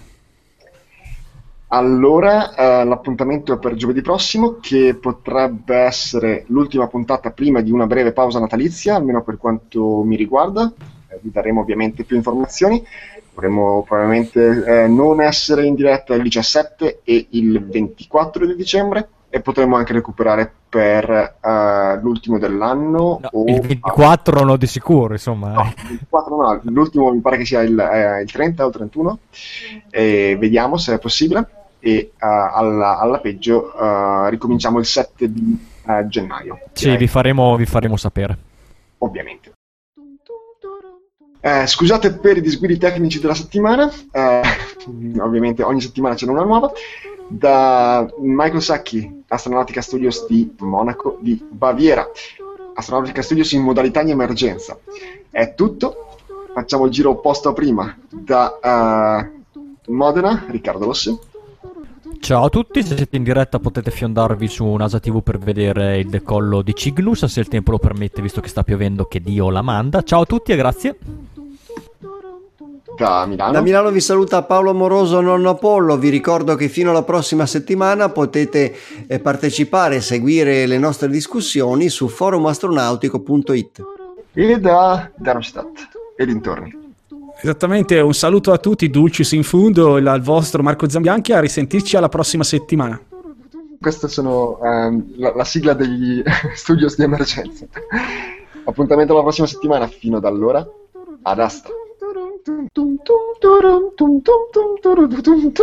Allora, eh, l'appuntamento è per giovedì prossimo, che potrebbe essere l'ultima puntata prima di una breve pausa natalizia, almeno per quanto mi riguarda. Eh, vi daremo ovviamente più informazioni. Dovremmo probabilmente eh, non essere in diretta il diciassette e il ventiquattro di dicembre, e potremmo anche recuperare per uh, l'ultimo dell'anno. No, o... il ventiquattro ah, no, di sicuro, insomma. No, il ventiquattro no, l'ultimo mi pare che sia il, eh, il trenta o il trentuno, e vediamo se è possibile, e uh, alla, alla peggio uh, ricominciamo il sette di uh, gennaio. Sì, vi faremo, vi faremo sapere. Ovviamente. Eh, scusate per i disguidi tecnici della settimana, eh, ovviamente ogni settimana c'è una nuova. Da Michael Sacchi, Astronautica Studios di Monaco di Baviera, Astronautica Studios in modalità di emergenza. È tutto, facciamo il giro opposto a prima. Da uh, Modena, Riccardo Rossi. Ciao a tutti, se siete in diretta potete fiondarvi su NASA tivù per vedere il decollo di Cygnus, se il tempo lo permette, visto che sta piovendo, che Dio la manda. Ciao a tutti e grazie. Da Milano. Da Milano vi saluta Paolo Amoroso, nonno Apollo. Vi ricordo che fino alla prossima settimana potete eh, partecipare e seguire le nostre discussioni su forum astronautico punto it. E da Darmstadt e dintorni. Esattamente, un saluto a tutti, dulcis in fundo, al vostro Marco Zambianchi, a risentirci alla prossima settimana. Queste sono um, la, la sigla degli studios di emergenza. Appuntamento alla prossima settimana, fino ad allora, ad Astra.